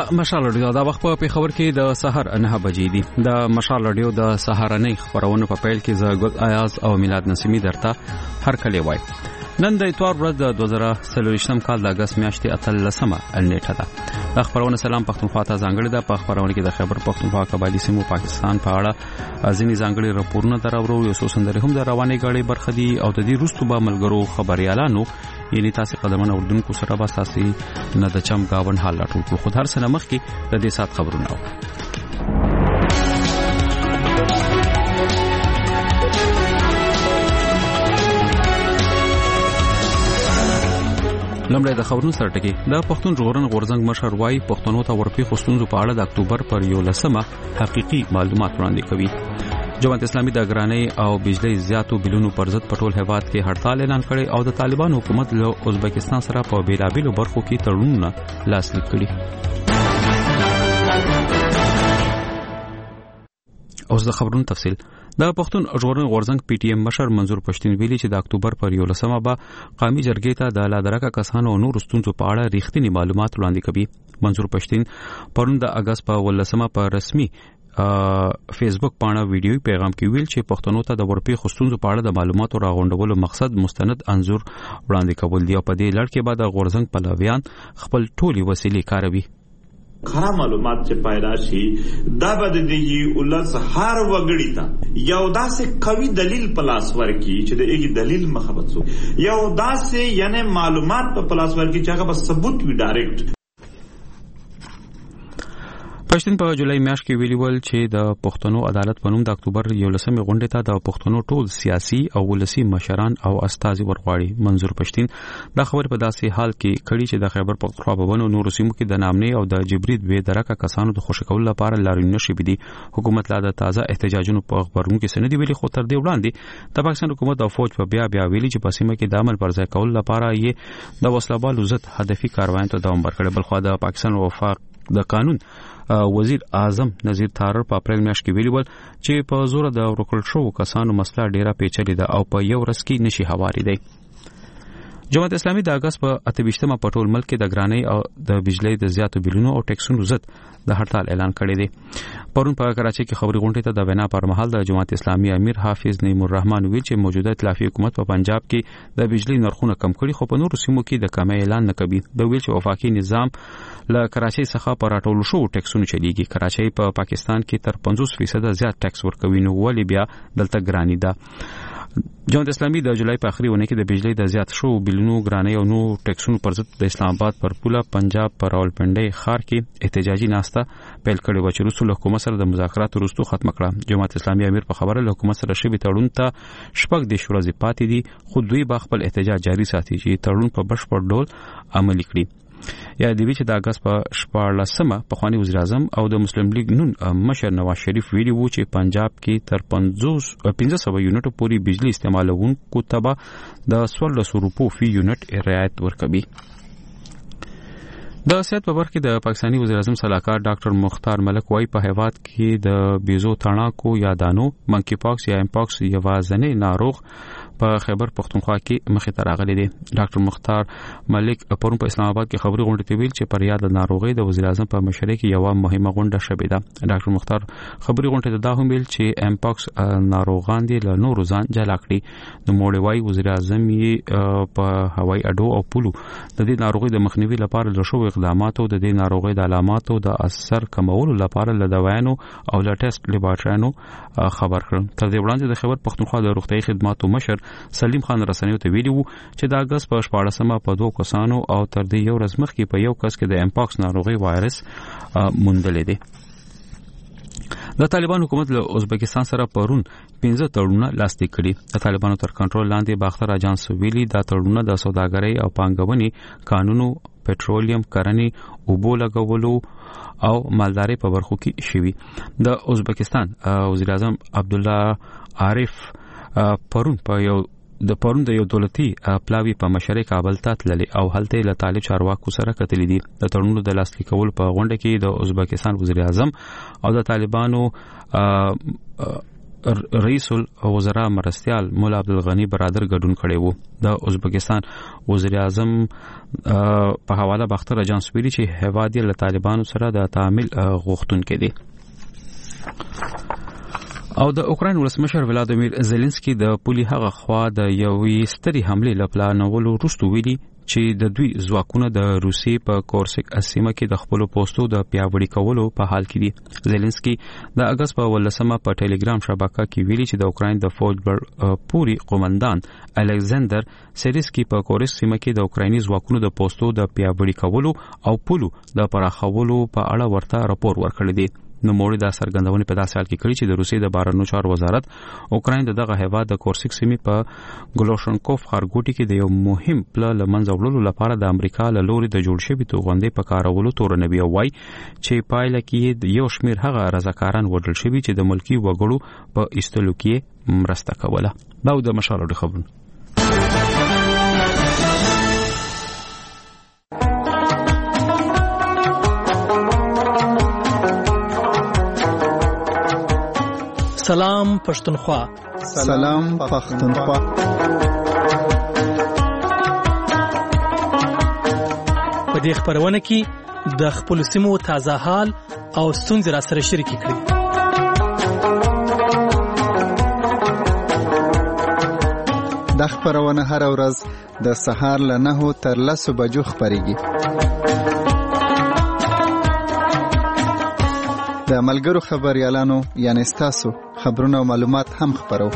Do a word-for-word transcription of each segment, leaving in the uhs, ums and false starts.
مشال رادیو دا وخت په خبر کې د سحر نه بجې دي د مشال رادیو د سهارنۍ خبرونه په پیل کې ز ګل ایاز او میلاد نسیمی درته هر کله وای. نن د اتوار ورځ د دوه زره څلوېښتم کال د اگست میاشتې اتلسمه نیټه ده. د خبرونه سلام پښتونخوا ته ځانګړي ده. په خبرونه کې د خیبر پښتونخوا قبایلی سیمو پاکستان په اړه ځینې ځانګړي راپورونه دراوړو، یو څو سندرې هم د روانې غاړې برخه دي او د دې وروسته به ملګرو خبريالانو یعنی تاسو قدمونه اردوونکو سره به تاسو نه د چم گاون حال راټول کړو. خو هر سنه مخ کې د دې سات خبرونه و. لمړی د خبرونو سره ټکی د پښتون ژغورنې غورځنګ مشر وايي پښتنو ته ورپی خصوصو په اړه د اکتوبر پر یولسمه حقيقي معلومات وړاندې کوي. جماعت اسلامي د ګرانۍ او بجلی زیاتو بلونو پر ضد پټول هیواد کې هړتال اعلان کړي او د طالبان حکومت له ازبکستان سره په بیلابیلو برخو کې تړونونه لاسلیک کړي. اوس د خبرونو تفصیل. د پښتون ژغورنې غورځنګ پی ټی ایم مشر منظور پښتين ویلي چې د اکتوبر پر یولسمه به قومي جرګې ته د لادرکه کسانو او نور ستونزو په اړه ریښتینی معلومات وړاندې کوي. منظور پښتين پرون د اگست په ولسمه په رسمي فیسبوک باندې ویډیوي پیغام کې ویل چې پښتنو ته د ورپی خصوصو په اړه د معلوماتو راغونډولو مقصد مستند انزور وړاندې کول دی او په دې لړ کې به د غورځنګ پلویان خپل ټولي وسیلې کاروي. خرا معلومات چې پیدا شي دا به د دې ولس هر وګړي ته یو داسې قوي دلیل پلاس ورکی چې د ایګ دلیل مخبت سو یو داسې یعنی معلومات په پلاس ورکی چې هغه به ثبوت وي ډایرکټ. پښتون په جولای میاشت کې ویلي ول چې د پښتنو عدالت په نوم د اکتوبر یولسمې غونډې ته د پښتنو ټول سیاسي او ولسی مشران او استازي ورغواړي. منظور پښتين دا خبر په داسې حال کې کړي چې د خیبر پختونخوا په ونو نور سیمو کې د نامنې او د جبري دوی درکه کسانو د خوشکول لپاره لارښوونې شوې دي. حکومت لا د تازه احتجاجونو په خبرونو کې سندې ویلي، خو تر دې وړاندې د پاکستان حکومت او فوج په بیا بیا ویلي چې په سیمه کې د عمل پر ځای کول لپاره یې د وسلوالو ضد هدفي کاروایانو ته دوام ورکړي. بلخو د پاکستان وفاق د قانون وزیر اعظم نذیر تارر په اپریل میاشت کې ویلي ول چې په زور د ورکړل شو کسانو مسله ډیره پیچلې ده او په یو ورځ کې نشي هواري دی. جماعت اسلامي د اگست په اتهشتمه په ټول ملک کې د ګرانۍ او د بجلی د زیاتو بلونو او ټیکسونو ضد د هړتال اعلان کړی دی. پرون په کراچۍ کې خبري غونډې ته د وینا پر مهال د جماعت اسلامي امیر حافظ نعیم الرحمن ویل چې موجوده ائتلافي حکومت په پنجاب کې د بجلی نرخونه کم کړي خو په نورو سیمو کې د کمۍ اعلان نه کوي. د ویل چې وفاقي نظام له کراچۍ څخه پر راټول شو ټیکسونو چلیږي. کراچۍ په پا پاکستان کې تر پنځوس فیصد زیات ټیکس ورکوي، نو ولې بیا دلته ګرانی ده. جماعت اسلامي د جولای په اخري ونه کې د بجلی د زیات شو بلونو ګرانۍ او نو ټیکسونو پر ضد د اسلام آباد پر پوله پنجاب پر راولپنډي ښار کې احتجاجي ناسته پیل کړې و چې رسول حکومت سره د مذاکراتو وروسته ختم کړه. جماعت اسلامي امیر په خبره له حکومت سره شوی تړون ته شپږ د ورځې پاتې دي، خو دوی به خپل احتجاج جاري ساتي چې تړون په بشپړ ډول عملي کړي. یا د وی چې د اگست په شپاړلسمه پخوانی وزیر اعظم او د مسلم لیگ نون مشر نواز شریف ویلي وو چې پنجاب کې تر پنځه سوه یونټو پورې بجلی استعمالونکو ته به د څوارلس روپو فی یونټ رعایت ورکوي. د سیاست په برخه د پاکستانی وزیر اعظم صلاحکار ډاکټر مختار ملک وايي په هیواد کې د بیزو تڼاکو یا دانو منکی پاکس یا امپاکس یوازنی ناروغ په خیبر پختونخوا کې مخې ته راغلي دي. ډاکټر مختار ملک پرون په اسلام آباد کې خبري غونډه ته ویل چې پر یاد ناروغي د وزیر اعظم په مشرۍ کې یو مهمه غونډه شوې ده. ډاکټر مختار خبري غونډه ته دا هم ویل چې امپاکس ناروغان دي له نورو ځان جلا کړي. نو موړ وای وزیر اعظم یې په هوایي اډو او پولو د دې ناروغي د مخنیوي لپاره له شو اقداماتو د دې ناروغي د علاماتو د اثر کمولو لپاره له دوايانو او له ټیسټ لیبارټریانو خبر کړ. تر دې وړاندې د خبر پختونخوا د روغتيایي خدماتو مشر سلیم خان رسنیو ته ویلي وو چې د اگست په شپاړلسمه په دوه کسانو او تر دې یو ورځ مخکې په یو کس کې د امپاکس ناروغي وایرس موندلې دي. د طالبان حکومت له ازبکستان سره پرون پنځه تړونونه لاسلیک کړي. د طالبانو تر کنټرول لاندې باختر اجانس ویلي دا تړونونه د سوداګرۍ او پانګونې قانونو، پټرولیم، کرنې، اوبو لګولو او مالدارۍ په برخو کې شوي. د ازبکستان وزیر اعظم عبدالله عارف پرون په یو د پرون د یو دولتي پلاوی په مشرۍ کابل ته تللی او هلته له طالب چارواکو سره کتلی دي. د تړونونو د لاسلیک کول په غونډه کې د ازبکستان وزیر اعظم او د طالبانو رئیس الوزراء مرستیال مولا عبدالغنی برادر ګډون کړی وو. د ازبکستان وزیر اعظم په حواله باختر اجانس ویلي چې هیواد یې له طالبانو سره د تعامل غوښتونکی دی. او د اوکراین ولسمشر ولادیمیر زيلنسکي د پولي هغه خوا د یوې ستري حمله لپلانولو وروسته ویلي چې د دوی ځواکونه د روسي په کورسک سیمه کې د خپل پوسټو د پیاوړي کولو په حال کې دي. زيلنسکي د اگست په ولسمه په ټلګرام شبکه کې ویلي چې د اوکراین د فوج پوري قومندان الکساندر سریسکي په کورسک سیمه کې د اوکرایني ځواکونو د پوسټو د پیاوړي کولو او پولو د پراخولو په اړه ورته راپور ورکړی دی. نو موړي د سرګندونې په داسې حال کې کړی چې د روسیې د بهرنیو چارو وزارت اوکراین دغه هیواد د کورسک سیمې په ګلوشنکوف ښارګوټي کې د یو مهم پلان لمنځه وړلو لپاره د امریکا له لوري د جوړ شوي توغندې په کارولو تورنوي او وای چې پایله کې یو شمیر هغه رضاکاران وډل شوي چې د ملکی وګړو په ایستلو کې مرسته کوله. دا د مشالو خبرونه. سلام پښتونخوا. سلام پښتونخوا. په دې خبرونه کې د خپل سیمو تازه حال او ستونزې را سره شریک کړئ. د خبرونه هر ورځ د سهار له نهو تر لسو بجو خبريږي. د ملګرو خبريالانو یعنی ستاسو خبرونه او معلومات هم خبرو.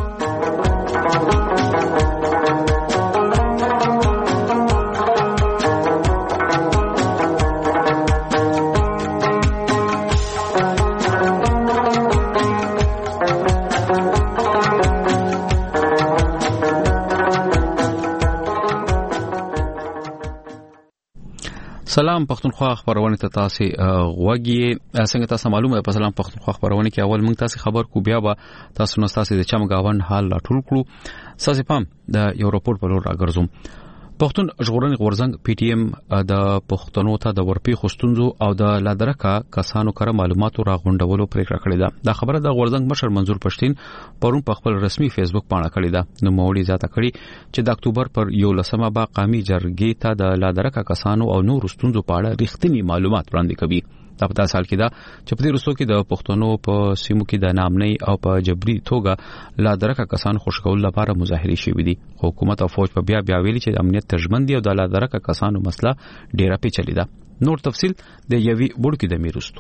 سلام پښتونخوا خبرونه ته تاسو غوږی څنګه تاسو معلومه په سلام پښتونخوا خبرونه کې اول موږ تاسو خبر کو بیا به تاسو نو تاسو د چمګاون حال لا ټول کړو. ساسي پام د یو راپور په لور راګرځوم. پښتون ژغورنې غورځنګ پی ټی ایم د پښتنو ته د ورپی خوستونزو او د لادرکا کسانو کړه معلوماتو راغونډولو پریکړه کړې ده. دا خبره د غورځنګ مشر منظور پښتين پرون په خپل رسمي فیسبوک باندې کړې ده. نو مولوی زیاته کړي چې د اکتوبر پر یو لسمه با قومي جرګې ته د لادرکا کسانو او نور ستونزو په اړه رښتینی معلومات وړاندې کوي. دا په تاسو حال کې دا چې په دې رسو کې د پښتنو په سیمو کې د نامنۍ او په جبري توګه لادرکه کسان خوشکول لپاره مظاهره شوې دي. حکومت او فوج په بیا بیا ویلي چې امنیت ترجمن دي او د لادرکه کسانو مسله ډیره پیچلې ده. نور تفصيل د یوي بوډکې د میرستو.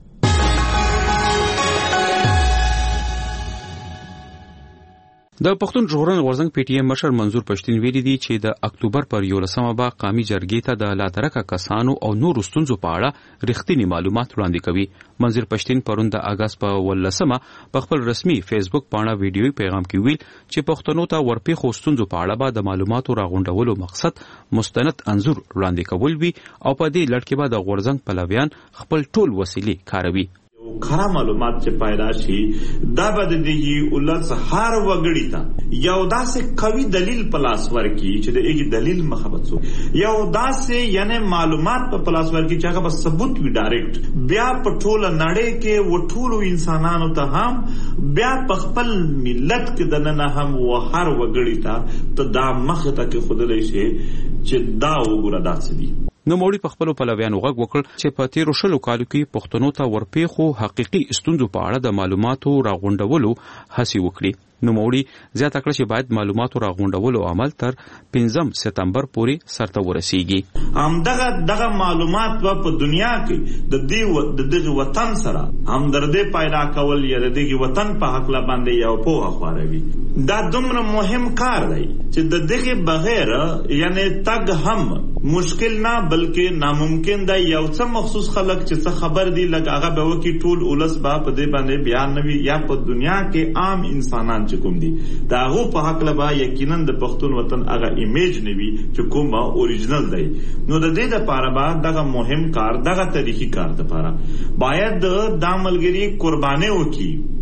د پښتون ژغورنې غورځنګ پی ټی ایم مشر منظور پښتين ویلي دي چې د اکتوبر پر یو لسمه با قومي جرګې ته د لادرکه کسانو او نور ستونزو په اړه رښتینی معلومات وړاندې کوي. منظور پښتين پرون د اگست په ولسمه په خپل رسمي فیسبوک باندې ویډیوي پیغام کې ویل چې پښتنو ته ورپی خو ستونزو په اړه به د معلوماتو راغونډولو مقصد مستند انزور وړاندې کول وي او په دې لړ کې به د غورځنګ پلویان خپل ټول وسیلې کاروي. خرا معلومات چې پیدا شي دا به د دې ولس هر وګړي ته یو داسې قوي دلیل پلاس ورکی چې د ایګ دلیل مخبت سو یو داسې یعنی معلومات په پلاس ورکی چې هغه به ثبوت وي ډایرکټ بیا په ټول نړۍ کې و ټول انسانانو ته هم بیا په خپل ملت کې دنه هم و هر وګړي ته ته دا مخه ته کې خودلې شي چې دا وګوره داسې دي. نو موړي په خپل پلویانو غږ وکړ چې په تیر شلو کالو کې پښتنو ته ورپېخو حقيقي ستونزو په اړه د معلوماتو راغونډولو هڅه وکړي. نو موړي زیاته کړ چې باید معلوماتو راغونډولو عمل تر پنځم سپتمبر پورې سرته ورسیږي. همدغه دغه معلومات په دنیا کې د دې د دغه وطن سره همدردي پیدا کول یا د دغه وطن په حق لا باندې یو پوهه خوروي. دا دومره مهم کار دی چې د دغه بغیر یعنی تګ هم مشکل نه بلکې ناممکن دی. یو څه مخصوص خلک چې څه خبر دي لکه هغه به وکی ټول اولس با په دې باندې بیان نوي یا په دنیا کې عام انسانان چې کوم دي دا هغه په حق لبا یقینا د پښتون وطن هغه ایمیج نوي چې کومه اوریجنل دی. نو د دې لپاره به دغه مهم کار دغه تاریخي کار لپاره باید د عملګری قرباني وکړي.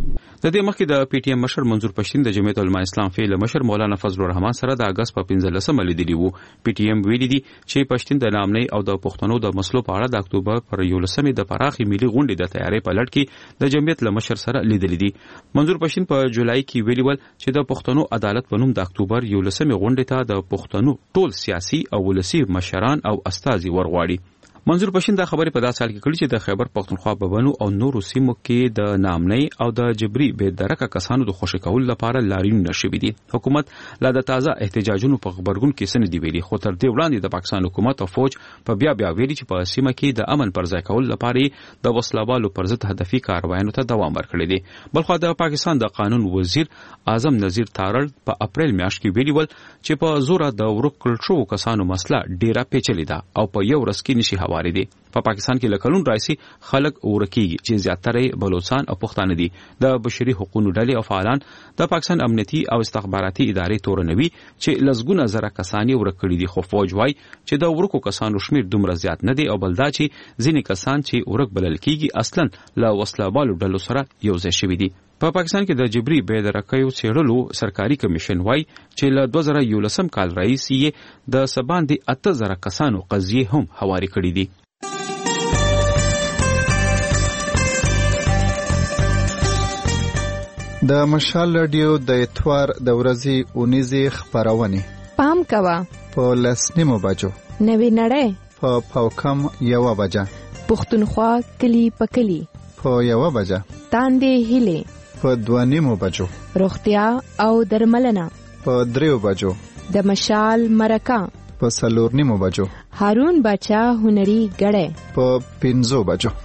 د دې مخکې د پی ټی ایم مشر منظور پښتین د جمعیت العلماء اسلام فعال مشر مولانا فضل الرحمن سره د اگست په پنځلسمه لیدلی وو. پی ټی ایم ویلي دي چې پښتین د نامنۍ او د پښتنو د مسلو په اړه د اکتوبر پر یولسمې د پراخي ملي غونډې د تیاری په لړ کې د جمعیت له مشر سره لیدلی دي. منظور پښتین په جولای کې ویلي ول چې د پښتنو عدالت په نوم د اکتوبر یولسمې غونډې ته د پښتنو ټول سیاسي او ولسی مشران او استازي ورغواړي. منظور پښتین دا خبرې په داسې حال کې کړې چې د خیبر پښتونخوا په بنو او نورو سیمو کې د نامنۍ او د جبري بې درکه کسانو د خوشی کولو لپاره لاریونونه شوي دي. حکومت لا د تازه احتجاجونو په خبرګون کې څه نه دی ویلي، خو تر دې وړاندې د پاکستان حکومت او فوج په بیا بیا ویلي چې په سیمه کې د امن پر ځای کولو لپاره د وسلوالو پر ضد هدفي کاروایانو ته دوام ورکړی دی. بلخو د پاکستان د قانون وزیر اعظم نذیر تارړ په اپریل میاشت کې ویلي ول چې په زور د ورک کړل شوو کسانو مسله ډیره پیچلې ده او په یو ورځ کې نشي هواري دي. په پا پاکستان کې لکلون رئیسي خلک ورکیږي چې زیاتره بلوچستان او پښتانه دي. د بشري حقوقو ډلې او فعالان د پاکستان امنیتي او استخباراتي ادارې تورنوي چې لزګونه زره کسانی ورکړي دي، خو فوج وايي چې د ورکو کسانو شمیر دومره زیات نه دی او بلدا چې ځینې کسان چې ورک بلل کیږي اصلا له وسلوالو ډلو سره یو ځای شوي دي. په پا پاکستان کې د جبري بې درکیو څېړلو سرکاري کمیشن وايي چې له دوه زره یولسم کال راهیسې یې د سباندې اته زره کسانو قضیې هم هواري کړي دي. د مشال رادیو د اتوار د ورځې اونیزې خبرونه پام کوه په لسنیمو بجو نوی نړۍ په پاوکم یوه بجه پښتونخوا کلی په کلی په یوه بجه تاندې هیلې په دوه نیمو بجو روغتیا او درملنه په دریو بجو د مشال مرکه په څلور نیمو بجو هارون باچا هنري ګړې په پنځو بجو.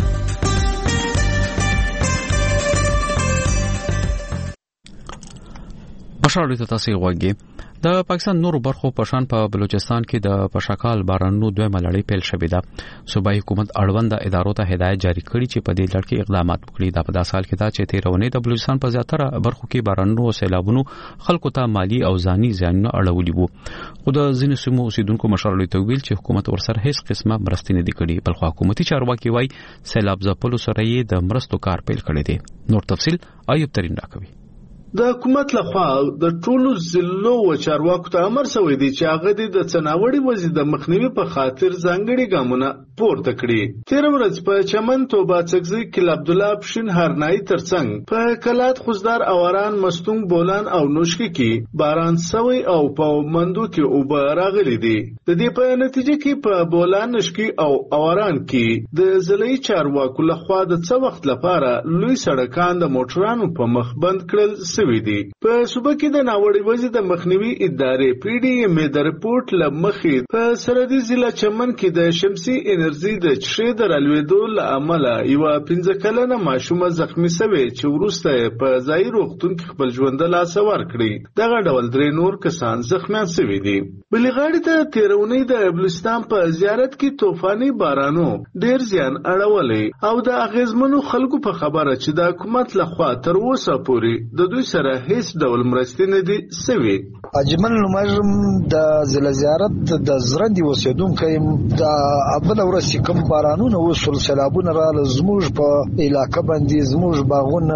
مشال ته تاسو غوږی د پاکستان نورو برخو په شان په بلوچستان کې د پشکال بارانونو دویمه لړۍ پیل شوې ده. صوبایي حکومت اړوند ادارو ته هدایت جاری کړي چې په دې لړ کې اقدامات وکړي. دا په داسې حال کې ده چې تیرونې د بلوچستان په زیاتره برخو کې بارانونو او سیلابونو خلکو ته مالی او ځاني زیانونه اړولي وو، خو د ځینې سیمو اوسیدونکو مشال ته ویل چې حکومت ورسره هیڅ قسمه مرستې نه دي کړې، بلخو حکومتي چارواکي وايي سیلاب ځپلو سره یې د مرستو کار پیل کړی دی. نور تفصیل ایوب ترین راکوي. د حکومت لخوا د ټولو ضلعو و چارواکو ته امر شوی دی چې هغه د څناوړي وضعي د مخنیوي په خاطر ځانګړي ګامونه پورته کړي. تیر ورځ په چمن توبه څګزي کې عبدالله پښین هرنای ترڅنګ په کلات خوزدار اواران مستونګ بولان او نوشکی کې باران سوی او په مندو کې اوبه راغلي دي. د دې په نتیجه کې په بولان نشکی او اواران کې د ضلعي چارواکو لخوا د څه وخت لپاره لوی سړکان د موټرانو په مخ بند کړل ویدي. په صوبه کې د ناوړي وضعي د مخنیوي ادارې پی ډي ایم د رپورت لمخې په سرحدي ضلع چمن کې د شمسي انرژي د چشې د رالوېدو له امله یوه پنځه کلنه ماشومه زخمي شوې چې وروسته په ځایي روغتون کې خپل ژوند له لاسه ورکړي. دغه ډول درې نور کسان زخمیان شوي دي. بلې غاړې ته تېرونې د بلوچستان په زیارت کې طوفاني بارانو ډېر زیان اړولی او د اغېزمنو خلکو په خبره چې د حکومت لخوا تر اوسه پورې د دوی سره هیڅ ډول مرستې نه دي سوي. اجمل نمرم د ضلع زیارت د زرندې اوسېدونکو د اول ورځ کوم بارانونه وشول، سیلابونه راغلل، زموږ په علاقه باندې زموږ باغونه،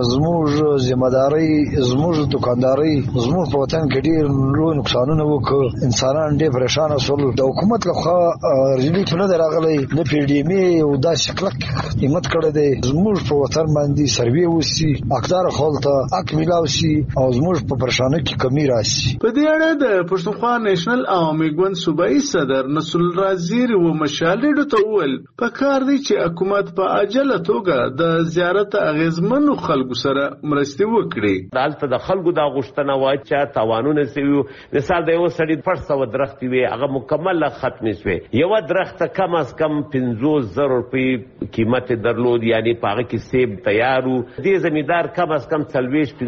زموږ ذمہداري، زموږ دکانداري، زموږ په وطن کې ډېر لوی نقصانونه وکړ. انسانان ډېر پریشان شول. د حکومت لخوا ریلیف نه دی راغلی، نه پی ډي ایم او داسې کلک همت کړی دی زموږ په وطن باندې سروې وشي، حقدار خلکو ته حق ملاوي او زموږ په پریشانۍ کې کمی راشي. په دې اړه د پښتونخوا نېشنل عوامي ګوند صوبایي صدر نصر الرازیر و مشال ریډیو ته وویل په کار دی چې حکومت په عاجله توګه د زیارت اغېزمنو خلکو سره مرستې وکړي. دلته د خلکو دا غوښتنه وه چې تاوانونه سوي، مثال د یو سړي پټ سوه درختې وې هغه مکمله ختمې سوې. یوه درخته کم از کم پنځوس زره روپۍ قیمت درلود، یعنی په هغه کې سیب تیار و. دې زمیندار کم از کم څلوېښت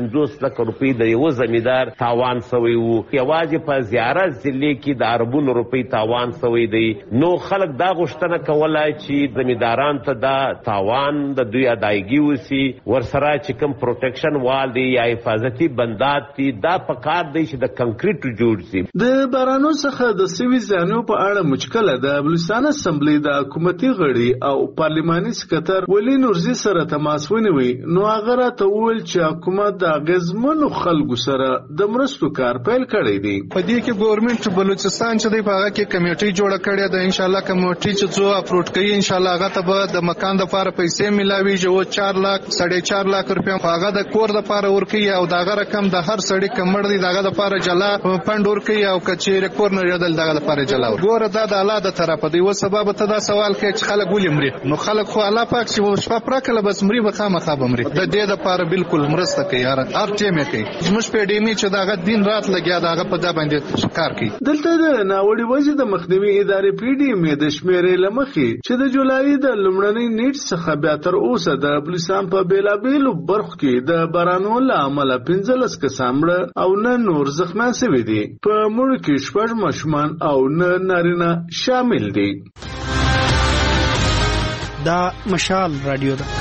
پنځوس لک روپۍ د یو زمیندار تاوان شوی وو. یوازې په زیارت ضلع کې د اربونو روپۍ تاوان شوی دی. نو خلک دا غوښتنه کولای چې زمینداران ته دا تاوان د دوی ادایګي وسی، ورسره چې کوم پروټیکشن وال دی یا حفاظتي بندات دي دا په کار دی چې د کنکریټ جوړ شي. د بارانو څخه د سوي زیانو په اړه مشکله د بلوچستان اسمبلی د حکومتي غړي او پارلماني سکتر ولی نورزي سره تماس ونیوي. نو هغه راته وویل چې حکومت د اغیزمنو خلکو سره د مرستو کار پیل کړی دی. په دې کې ګورنمنت بلوچستان چې دی په هغه کې کمیټي جوړه کړې ده. ان شاء الله کمیټي چې څو اپروډ کوي ان شاء الله هغه ته به د مکان د لپاره پیسې ملاوي چې چار لک ساڑھے چار لک روپیا هغه د کور د لپاره ورکي او دغه رقم د هر سړی کمړ دی دغه د لپاره جلا فند ورکي او کچېره کور نه یادل دغه لپاره جلا ګوره دا د الله د طرفه دی. و سبب ته دا سوال کوي چې خلک ولې مري. نو خلک خو الله پاک چې شپه پرکله بس مري به خامخا به مري. د دې د لپاره بالکل مرسته کوي هر هر ټیم کوي. زموږ په ډیمی چې دغه دین رات لګیا دغه په ځا باندې کار کوي. دلته د ناوړي وځي د مخنیوي ادارې پی ډی مې د شمیرې لمخې چې د جولای د لومړنۍ نیټ څخه بیا تر اوسه د بلوچستان په بیلابیلو برخو کې د بارانو له امله پنځلس کسان مړه او نه نور زخمیان شوي دي. په مړو کې شپږ ماشومان او نه نارینه شامل دي. دا مشال رادیو ده.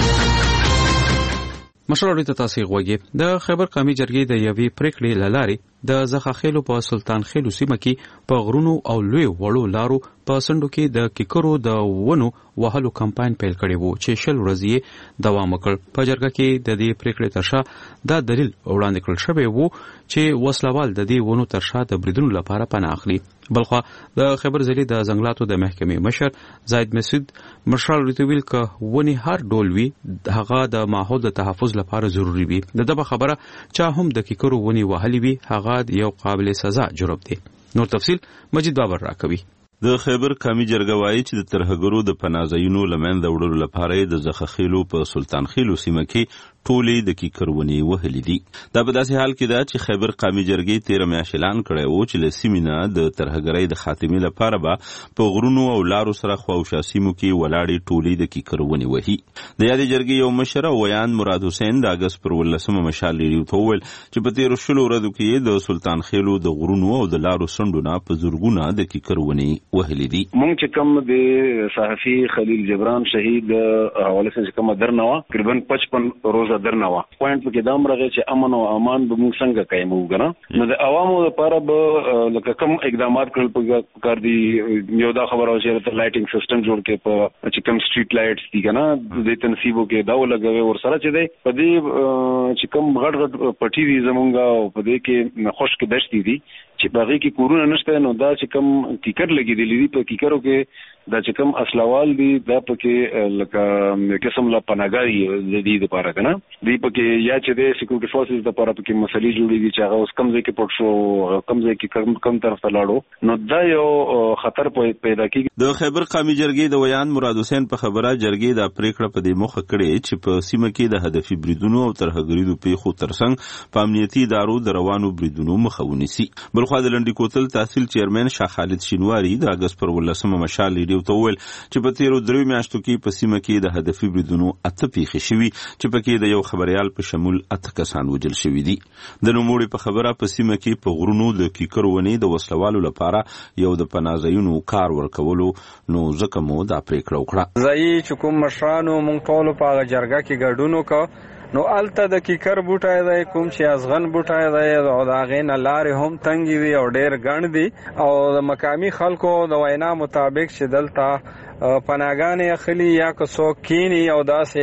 مشال ته تاسو غوږی د خیبر قومي جرګې د یوې پریکړې لاري د زخاخیلو په سلطان خیلو سیمه کې په غرونو او لوی وړو لارو په سندو کې د کیکرو د ونو وهلو کمپاین پیل کړی وو چې شل ورځې دوام وکړ. په جرګه کې د دې پریکړې ترشا دا دلیل وړاندې کړل شوی وو چې وسلوال د دې ونو ترشا د بریدونو لپاره پناه اخلي. بلخوا د خیبر ضلع د ځنګلاتو د محکمې مشر زاید مسعود مشال ریتویل ک ونی هر ډول وی هغه د ماحول د تحفظ لپاره ضروری وي. دغه خبره چا هم د کیکرو ونی وهلي وي هغه یو قابل سزا جرم دی. نور تفصیل مجید بابر راکوي. د خیبر قومي جرګه وایي چې د ترهګرو د پناهځایونو له منځه وړلو لپاره د زخخیلو په سلطان خیلو سیمه کې ټولې د کیکرونی وهلې دي. دا په داسې حال کې ده چې خیبر قومي جرګې تیره میاشت اعلان کړی و چې له سیمې نه د ترهګرۍ د خاتمې لپاره به په غرونو او لارو سره خواوشا سیمو کې ولاړې ټولې د کیکرونی وهي. د یادې جرګې یو مشر ویان مراد حسین د اګست پر ولسمه مشال ریډیو ته وویل چې په تیرو شلو ورځو کې د سلطان خیلو د غرونو او د لارو سندونه په زرګونه د کیکرونی وهلې دي. مونږ چې کوم د صحافي خلیل جبران شهید حواله څخه کوم درنوا تقریبا پچپن روزه درنوا پوینټ کې دا مرغه چې امن او امان به موږ څنګه قائم وګڼو. نو د عوامو لپاره به لکه کوم اقدامات کړل په کار دي. یو دا خبره چې د لایټینګ سیستم جوړ کې په چې کوم سټریټ لایټس دي کنه د تنصیبو کې دا ولګوي ور سره چې دی په دې چې کوم غټ غټ پټي دي زمونږه او په دې کې خوش کې دشتي دي چې باغی کې کورونه نشته. نو دا چې کوم کیکر لګیدلی دي په کیکرو کې دا چې کوم اصلوال دي دا پکې لکه قسم لا پناګاری د دې لپاره کنه دی پکې یا چې د سکیورټي فورسز لپاره پکې مسلې جوړې دي چې هغه اوس کم ځای کې پټ شو کم ځای کې کم کم طرف ته لاړو. نو دا یو خطر پیدا کیږي. د خیبر قومي جرګې د ویان مراد حسین په خبره جرګې د پریکړه په دې مخه کړې چې په سیمه کې د هدفي بریدونو او ترهګریدو پیښو ترڅنګ په امنیتي ادارو د روانو بریدونو مخه ونیسي. بلخوا د لنډي کوتل تحصیل چیرمن شاه خالد شینواری د اګست پر ولسمه مشال ریډیو ته وویل چې په تیرو درې میاشتو کې په سیمه کې د هدفي بریدونو اته پیښې شوي چې پکې د یو خبريال په شمول اته کسان وژل شوي دي. د نوموړي په خبره په سیمه کې په غرونو د کیکرونی د وسلوالو لپاره یو د پناهځایونو کار ورکولو نو ځکه مو دا پریکړه وکړه. ځای چې کوم مشرانو مونږ ټول په جرګه کې ګډون وکړو نو الته د کیکر بوټای دی کوم چې ازغن بوټای دی او دا غین لارې هم تنګي وي او ډېر ګڼ دي او د مقامی خلکو د وینا مطابق چې دلته پناهګانې اخلي یا که څوک کینی او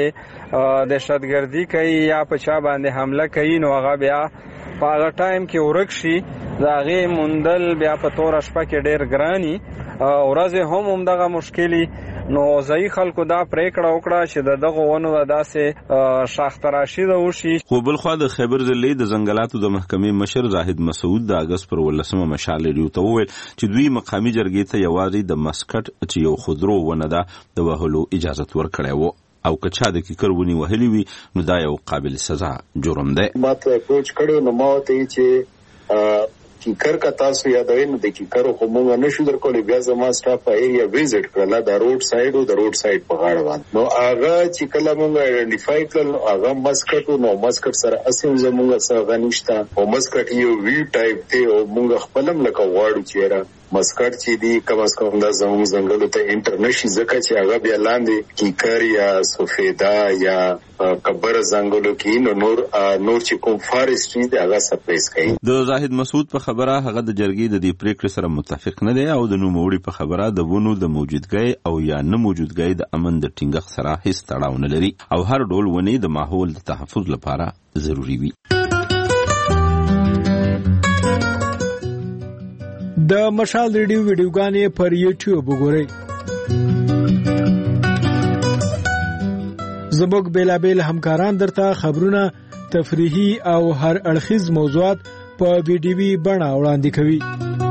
داسې دهشتګردي کوي یا په چا باندې حمله کوي نو هغه بیا په هغه ټایم کې ورک شي د هغې موندل بیا په توره شپه کې ډېر ګراني ورځې هم همدغه مشکلي. نو ځایي خلکو دا پریکړه وکړه چې د دغه ونو داسې شاخ تراشي ده وشي. خو بلخوا د خیبر ضلع د ځنګلاتو د محکمې مشر زاهد مسعود د اګست پر ولسمه مشال ریډیو ته وویل چې دوی مقامي جرګې ته یوازې د مسکټ چې یو خودرو ونه ده د وهلو اجازت ورکړی وو او که چا د کیکر ونی وهلي وي نو دا یو قابل سزا جرم دی. ما ته اپروچ کړی نو ما ته چې کیکر کا تاسو یادوي نو د کیکر خو مونږ نشو درکولې بیا زما سټاف په ایریا ویزټ کړل د روډ سایډ او د روډ سایډ په غاړه باندې نو هغه چې کله مونږ آئیډنټیفای کړل هغه مسکټ نو مسکټ سره اسیم زمونږ سره غنښت او مسکټ یو وی ټایپ دی او مونږ خپلم لکه واړو چیرې مسکټ چې دی کم از کم دا زموږ ځنګلو ته انټرنیشنل ځکه چې هغه بیا لاندې کیکر یا سفیدا یا کبر ځنګلو کې نو نور نور چې کوم فارسټري دی هغه سپریس کوي. د زاهد مسعود په خبره هغه د جرګې د دې پریکړې سره متفق نه دی او د نوموړي په خبره د ونو د موجودګۍ او یا نه موجودګۍ د امن د ټینګښت سره هیڅ تړاو نه لري او هر ډول ونې د ماحول د تحفظ لپاره ضروری وي. د مشال ریډیو ویډیوګانې پر یوټیوب وګورئ. زموږ بیلابیل همکاران درته خبرونه تفریحي او هر اړخیز موضوعات په ویډیوي بڼه وړاندې کوي.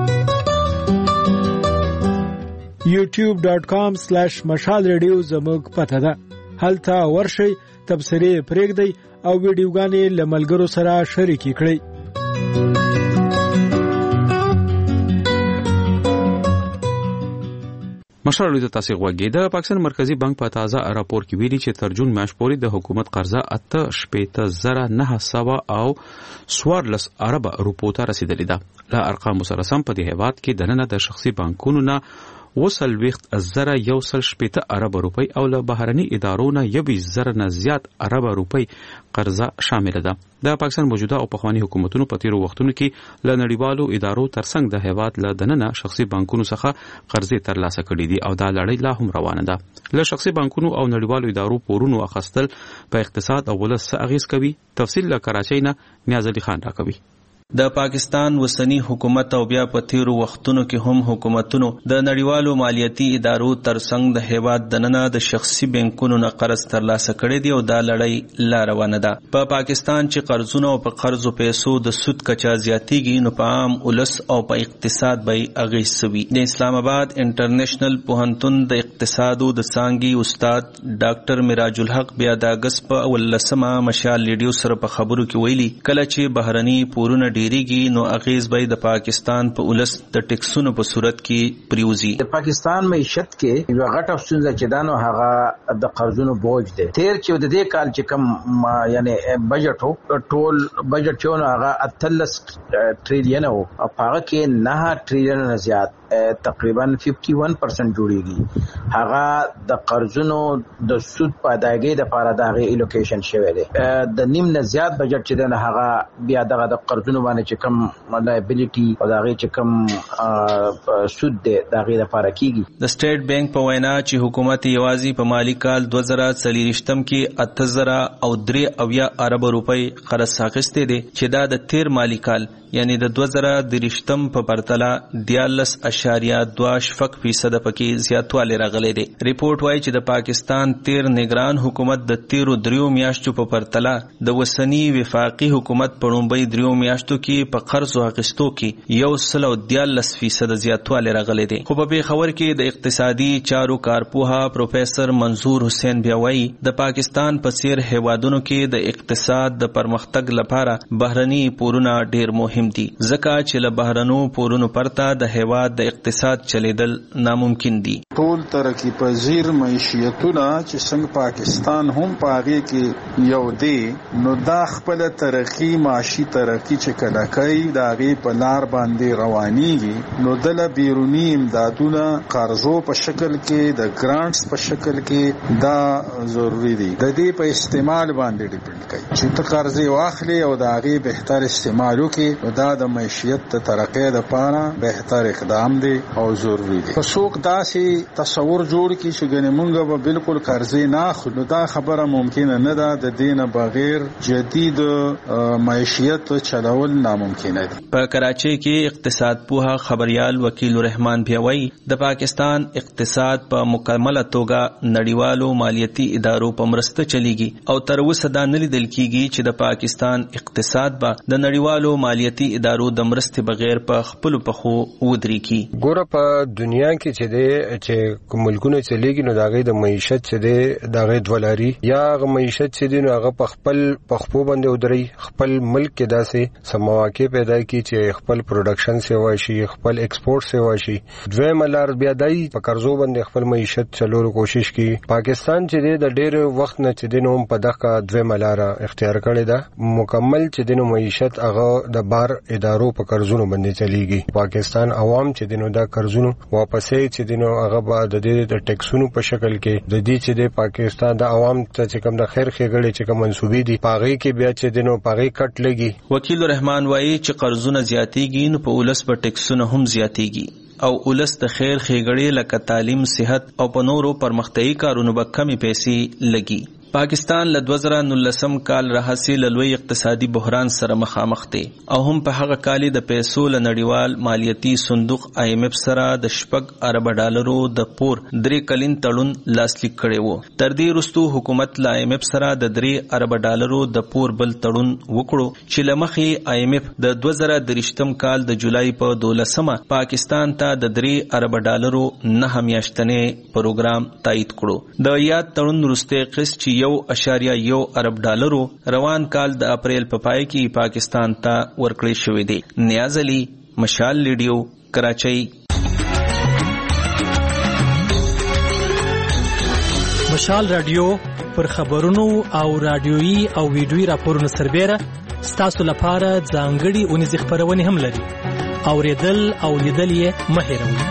یوټیوب ډاټ کام سلیش مشال ریډیو زموږ پته ده. هلته ورشئ، تبصرې پرېږدئ او ویډیوګانې له ملګرو سره شریکې کړئ. مشال ریډیو تاسو غوږی د پاکستان مرکزی بانک په تازه راپور کې ویلي چې تر جون میاشت پورې د حکومت قرضه اته شپېته زره نه سوه او څوارلس ارب روپو ته رسیدلې ده. له ارقامو سره سم په دې هیواد کې دننه د شخصي بانکونو نه وسلويخت زره یو سل شپېته ارب روپی او له بهرني ادارو نه یویشت زره نه زیات ارب روپی قرضه شامل ده. د پاکستان موجوده او پخوانی حکومتونو په تیرو وختونو کې له نړیوالو ادارو ترڅنګ د هیواد له دننه شخصي بانکونو څخه قرضې ترلاسه کړې دي او دا لړۍ لا هم روانه ده. له شخصي بانکونو او نړیوالو ادارو پورونو اخیستل په اقتصاد او ولس څه اغیز کوي؟ تفصیل له کراچۍ نه نیاز علي خان راکوي. د پاکستان وسنی حکومت او بیا په تیرو وختونو کې هم حکومتونو د نړیوالو مالیاتي ادارو ترڅنګ د هیواد دننه د شخصي بانکونو نه قرض ترلاسه کړي دي او دا لړۍ لا روانه ده. په پاکستان چې قرضونه او په قرضو پیسو د سود کچا زیاتیږي نو په عام ولس او په اقتصاد به اغیز سوي. د اسلام آباد انټرنیشنل پوهنتون د اقتصادو د څانګې استاد ډاکټر میراج الحق بیا د اگست په ولسمه مشال ریډیو سره په خبرو کې ویلي کله چې بهرني پورونه ډیریږي نو اغیز به د پاکستان په ولس د ټیکسونو په صورت کې پریوزي. د پاکستان معیشت کې یو غټه ستونزه چې دانو هغه د قرضونو بوج دی. تیر چې د دې کال چې کوم یعنی بجټ هو ټول بجټ چې هغه اتلس ټریلیون او هغه کې نه ټریلیون نه زیات تقریبا اکیاون پرسنٹ جوړیږي. هغه د قرضونو د سود په ادایګۍ د لپاره دغه الوکیشن شوی دی. د نیم نه زیات بجټ چې دغه هغه بیا دغه د قرضونو باندې چې کوم لایبیلیټي او دغه چې کوم سود دی دغه لپاره کیږي. د سټیټ بانک په وینا چې حکومت یوازې په مالی کال دوه زره څلوېښتم کې اته زره او درې اویا ارب روپۍ قرض اخیستی دی چې دا د تیر مالی کال یعنی د دوه زره دریشتم په پرتله دیارلس اشاریه دوه شفق فیصد پکې زیاتوالی راغلی دی. ریپورت وایي چې د پاکستان تیر نگران حکومت د تیرو دریو میاشتو په پرتله د وسنی وفاقي حکومت په لومړۍ دریو میاشتو کې په قرض اخیستو کې یو سل او دیارلس فیصد زیاتوالی راغلی دی. خو په پیښور کې د اقتصادي چارو کارپوه پروفیسر منظور حسین بیا وایي د پاکستان په څیر هیوادونو کې د اقتصاد د پرمختګ لپاره بهرني پورونه ډیر مهم دي ځکه چې له بهرنو پورونو پرته د هیواد د اقتصاد چلیدل ناممکن دي. ټول ترقی پذیر معیشتونه چې څنګه پاکستان هم پاغي کې یو دی نو دا خپل ترقی معاشي ترقی چې کله کوي دا غي په لار باندې روانيږي نو د بیرونی امدادونه قرضو په شکل کې د ګرانټس په شکل کې دا ضروری دي. د دې په استعمال باندې ډیپند کوي چې ته قرضې واخلې او دا غي بهتر استعمال وکړي دا د معیشت ته ترقی لپاره بهتر اقدام دی او ضروری دی. څوک داسې تصور جوړ کی چې ګنې مونږ به بالکل قرضې نه اخلو دا خبره ممکنه نه ده. د دینه بغیر جدید معیشت چلول ناممکنه دی. په کراچۍ کې اقتصاد پوها خبريال وکیل الرحمن بیاوی د پاکستان اقتصاد په مکمله توګه نړیوالو مالیاتي ادارو په مرسته چلیږي او تر اوسه دا نه لیدل کیږي چې د پاکستان اقتصاد به د نړیوالو مالیاتي امنیتي ادارو د مرستې بغیر په خپل پخو ودري کی. ګوره په دنیا کې چې د چې ملکونه چلیږي نو داغه د معیشت چې د داغه دولاري یا غ معیشت چې د نو هغه په خپل پخپو باندې ودري خپل ملک کې داسې سمواکه پیدا کی چې خپل پروډکشن سیوا شي خپل ایکسپورټ سیوا شي دوی ملار بیا دای په قرضو باندې خپل معیشت چلولو کوشش کی. پاکستان چې د ډېر وخت نه چې د نوم په دغه دوی ملار اختیار کړی دا مکمل چې د نو معیشت هغه د بار ادارو په قرضونو باندې چلیږي. پاکستان عوام چې د نو دا قرضونو واپسې چې د نو هغه به د دې د ټیکسونو په شکل کې د دې چې د پاکستان د عوام ته چې کوم د خیر ښېګړې چې کوم منسوبې دي پاغي کې بیا چې د نو پاغي کټ لګي. وکیل رحمان وایي چې قرضونه زیاتېږي نو په ولس په ټیکسونه هم زیاتېږي او ولس د خیر ښېګړې لکه تعلیم صحت او په نورو پرمختیایي کارونو به کمې پیسې لګي. پاکستان له دوه زره نولسم کال راهیسې له لوی اقتصادي بحران سره مخامخ دی او هم په هغه کال د پیسو له نړیوال مالیاتي صندوق آی ایم ایف سره د شپږ ارب ډالرو د پور درې کلین تړون لاسلیک کړی وو. تر دې وروسته حکومت له آی ایم ایف سره د درې ارب ډالرو د پور بل تړون وکړو چې له مخې آی ایم ایف د دوه زره دریشتم کال د جولای په دولسمه پاکستان ته د درې ارب ډالرو نه میاشتنې پروګرام تایید کړو. د یاد تړون وروسته قسط چې یو اشاریه یو ارب ډالرو روان کال د اپریل په پای کې پاکستان ته ورکړی شوی دی. نیاز علي، مشال ریډیو، کراچۍ. مشال رادیو پر خبرونو او رادیويي او ویډیويي راپورونو سربېره ستاسو لپاره ځانګړي اونیزې خپرونې هم لري. اوریدل او لیدل یې مه هېروئ.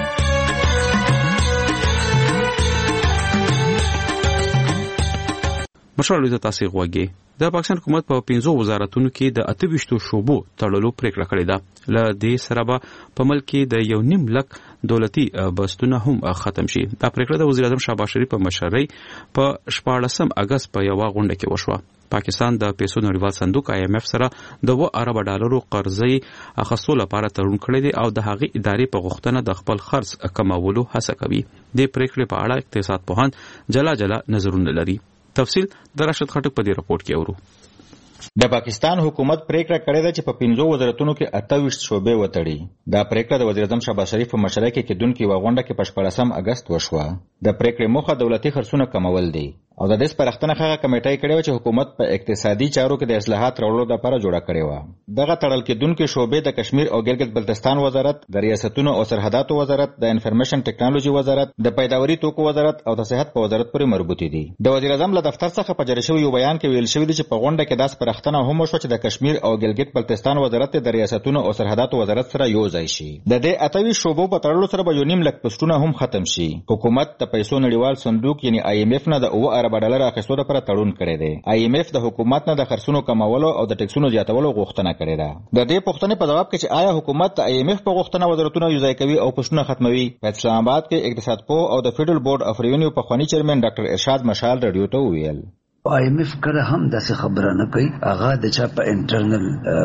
مشرالو ته تاسو غوږی د پاکستان حکومت په پنځو وزارتونو کې د اته ویشتو شوبو تړلو پریکړه کړې ده. ل دې سره به په ملک کې د یو نیم لک دولتي بستونه هم ختم شي. دا پریکړه د وزیر اعظم شهباز شریف په مشرۍ په شپاړسم اگست په یو غونډه کې وشوه. پاکستان د پیسو نړیوال صندوق آی ایم ایف سره د و ارب ډالرو قرضې اخیستلو لپاره تړون کړی دی او د هغې ادارې په غوښتنه د خپل خرڅ کمولو هڅه کوي. د پریکړې په اړه اقتصاد پوهان جلا جلا نظرونه لري. تفصیل د راشد خټک په دې راپورټ کې اورو. د پاکستان حکومت پریکړه کړې ده چې په پنځو وزارتونو کې اته ویشت شعبې وتړي. دا پریکړه د وزیر اعظم شهباز شریف په مشرۍ کې کېدونکې یوه غونډه کې په شپاړسم اګست وشوه. د پریکړې موخه دولتي خرڅونه کمول دي او د دې سپارښتنه هغه کمیټه کړې وه چې حکومت په اقتصادي چارو کې د اصلاحات راوړلو لپاره جوړه کړې وه. دغه تړل کېدونکې شعبې د کشمیر او ګلګت بلتستان وزارت، د ریاستونو او سرحداتو وزارت، د انفارمیشن ټیکنالوژي وزارت، د پیداواري توکو وزارت او د صحت په وزارت پورې مربوطې دي. د وزیر اعظم له دفتر څخه په جاری شوي یو بیان کې ویل شوي دي چې په غونډه کې دا سپارښتنه هم وشوه چې د کشمیر او ګلګت بلتستان وزارت د ریاستونو او سرحداتو وزارت سره یو ځای شي. د دې اته ویشت شعبو په تړلو سره به یو نیم لک پوسټونه هم ختم شي. حکومت د پیسو نړیوال صندوق یعنی آی ایم ایف نه د اوه ارب ډالر اخیستلو پر تړون کړی دی. آی ایم ایف د حکومت نه د خرڅونو کمولو او د ټیکسونو زیاتولو غوښتنه کړې ده. د دې پوښتنې په جواب کې چې آیا حکومت د آی ایم ایف په غوښتنه وزارتونه یوځای کوي او پوسټونه ختموي، په اسلام آباد کې اقتصاد پوه او د فیډرل بورډ اف ریونیو پخواني چیرمن ډاکټر ارشاد مشال رادیو ته وویل آی ایم ایف کله هم داسې خبره نه کوي. هغه د چا په انټرنل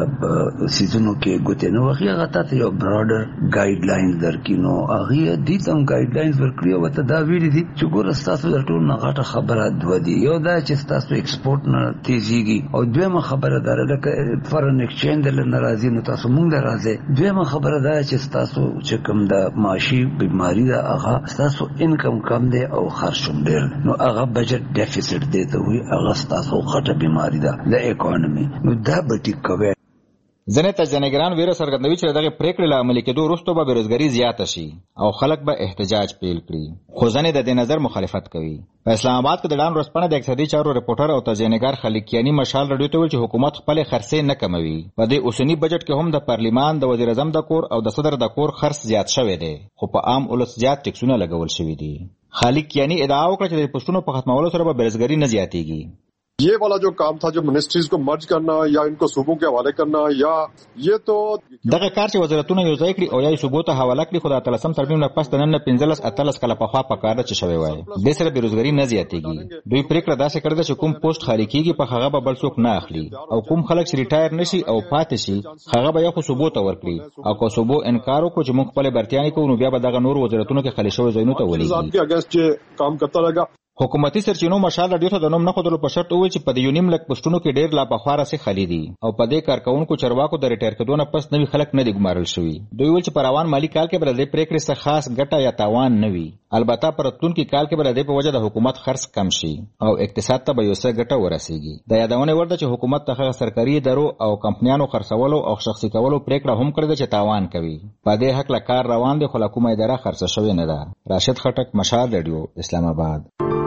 سیزونو کې ګوتې نه وهي. هغه ته یو براډر ګایډ لاینز درکړي نو هغې دې ته هم ګایډ لاینز ورکړي او ورته دا ویلي دي چې ګوره ستاسو د ټولو نه غټه خبره دوه دي. یو دا چې ستاسو ایکسپورټ نه تیزیږي او دویمه خبره دا لکه فارن ایکسچینج دله نه راځي نو تاسو مونږ له راځئ. دویمه خبره دا چې ستاسو چې کوم د معاشي بیماري ده هغه ستاسو انکم کم دی او خرچ هم ډېر نو هغه بجټ ډیفیسټ دی ته وایي. هغه ستاسو غټه بیماري ده د اکانومي نو دا به ټیک کوي. ځینې تجزیه‌نګران ویره څرګندوي چې دغه پریکړې له عملي کېدو وروسته به بېروزګاري زیاته شي او خلک به احتجاج پیل کړي، خو ځینې د دې نظر مخالفت کوي. په اسلام آباد کې د ډان ورځپاڼې د اقتصادي چارو رپورټر او تجزیه‌نګار خالد کیاني مشال رادیو ته ویل چې حکومت خپلې خرڅې نه کموي. په دې اوسني بجټ کې هم د پارلیمان، د وزیر اعظم د کور او د صدر د کور خرڅ زیات شوی دی، خو په عام ولس زیات ټیکسونه لګول شوي دي. خالد کیاني ادعا وکړه چې د پوسټونو په ختمولو سره به بېروزګاري نه زیاتېږي. ये वाला जो काम था जो मिनिस्ट्रीज को मर्ज करना या इनको सूबों के हवाले करना या ये तो دغه کار چې وزارتونه یو ځای کړي او یا صوبو ته حواله کړي، خو د اتلسم ترمیم نه پس د نن پنځلس اتلس کاله پخوا په کار چې شوی وای دې سره بېروزګاري نه زیاتېږي. دوی پریکړه داسې کړې ده چې کوم پوسټ خالي کېږي په هغه به بل څوک نه اخلي او کوم خلک چې ریټایر نشي او پاتې شي هغه به یا خو صوبو ته ورکړي او که صوبو انکار وکړي چې موږ خپلې برتیا نه کوو نو بیا به دغه نور وزارتونو کې خالي شوی ځایونو ته ولېږي. حکومتي سرچینو مشال رادیو ته د نوم نه خودلو په شرط وویل چې په دې یونیم لک پښتونو کې ډېر لا پخواره سي خالي دي او په دې کارکونکو چرواکو د ریټایر کېدو نه پس نوي خلک نه دي ګمارل شوي. دوی ویل چې په روان مالي کال کې به د پریکړې څخه خاص ګټه یا تاوان نه وي. البته په راتلونکي کال کې به د دې په وجه د حکومت خرڅ کم شي او اقتصاد ته به یو څه ګټه ورسیږي. د یادونه ورده چې حکومت ته سرکاري ادارو او کمپنیانو خرڅولو او شخصي کولو پریکړه هم کړې ده چې تاوان کوي. په دې حق لا کار روان دی خو لا کومه اداره خرڅ شوې نه ده. راشد خټک، مشال رادیو، اسلام آباد.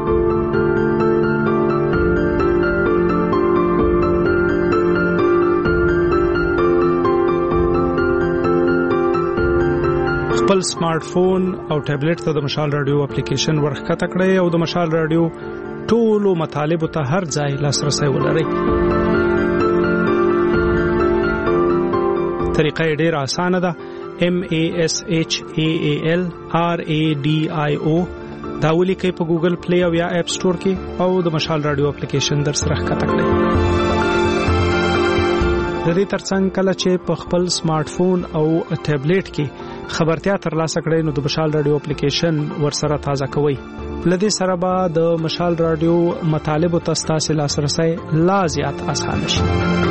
خپل سمارټ فون او ټابلیټ ته د مشال رادیو اپلیکیشن ورخکته کړئ او د مشال رادیو ټولو مطالبو ته هر ځای لاسرسي ولرئ. طریقه یې ډېره اسانه ده. M A S H A A L R A D I O دا ولیکئ په ګوګل پلی او یا اپ سٹور کې او د مشال رادیو اپلیکیشن در سره ښکته کړئ. د دې ترڅنګ کله چې په خپل سمارټ فون او ټابلیټ کې خبرتیا ترلاسه کړئ نو د مشال رادیو اپلیکیشن ورسره تازه کوئ. لدې سره به د مشال رادیو مطالبو ته ستاسو لاسرسي لا زیات اسانه شي.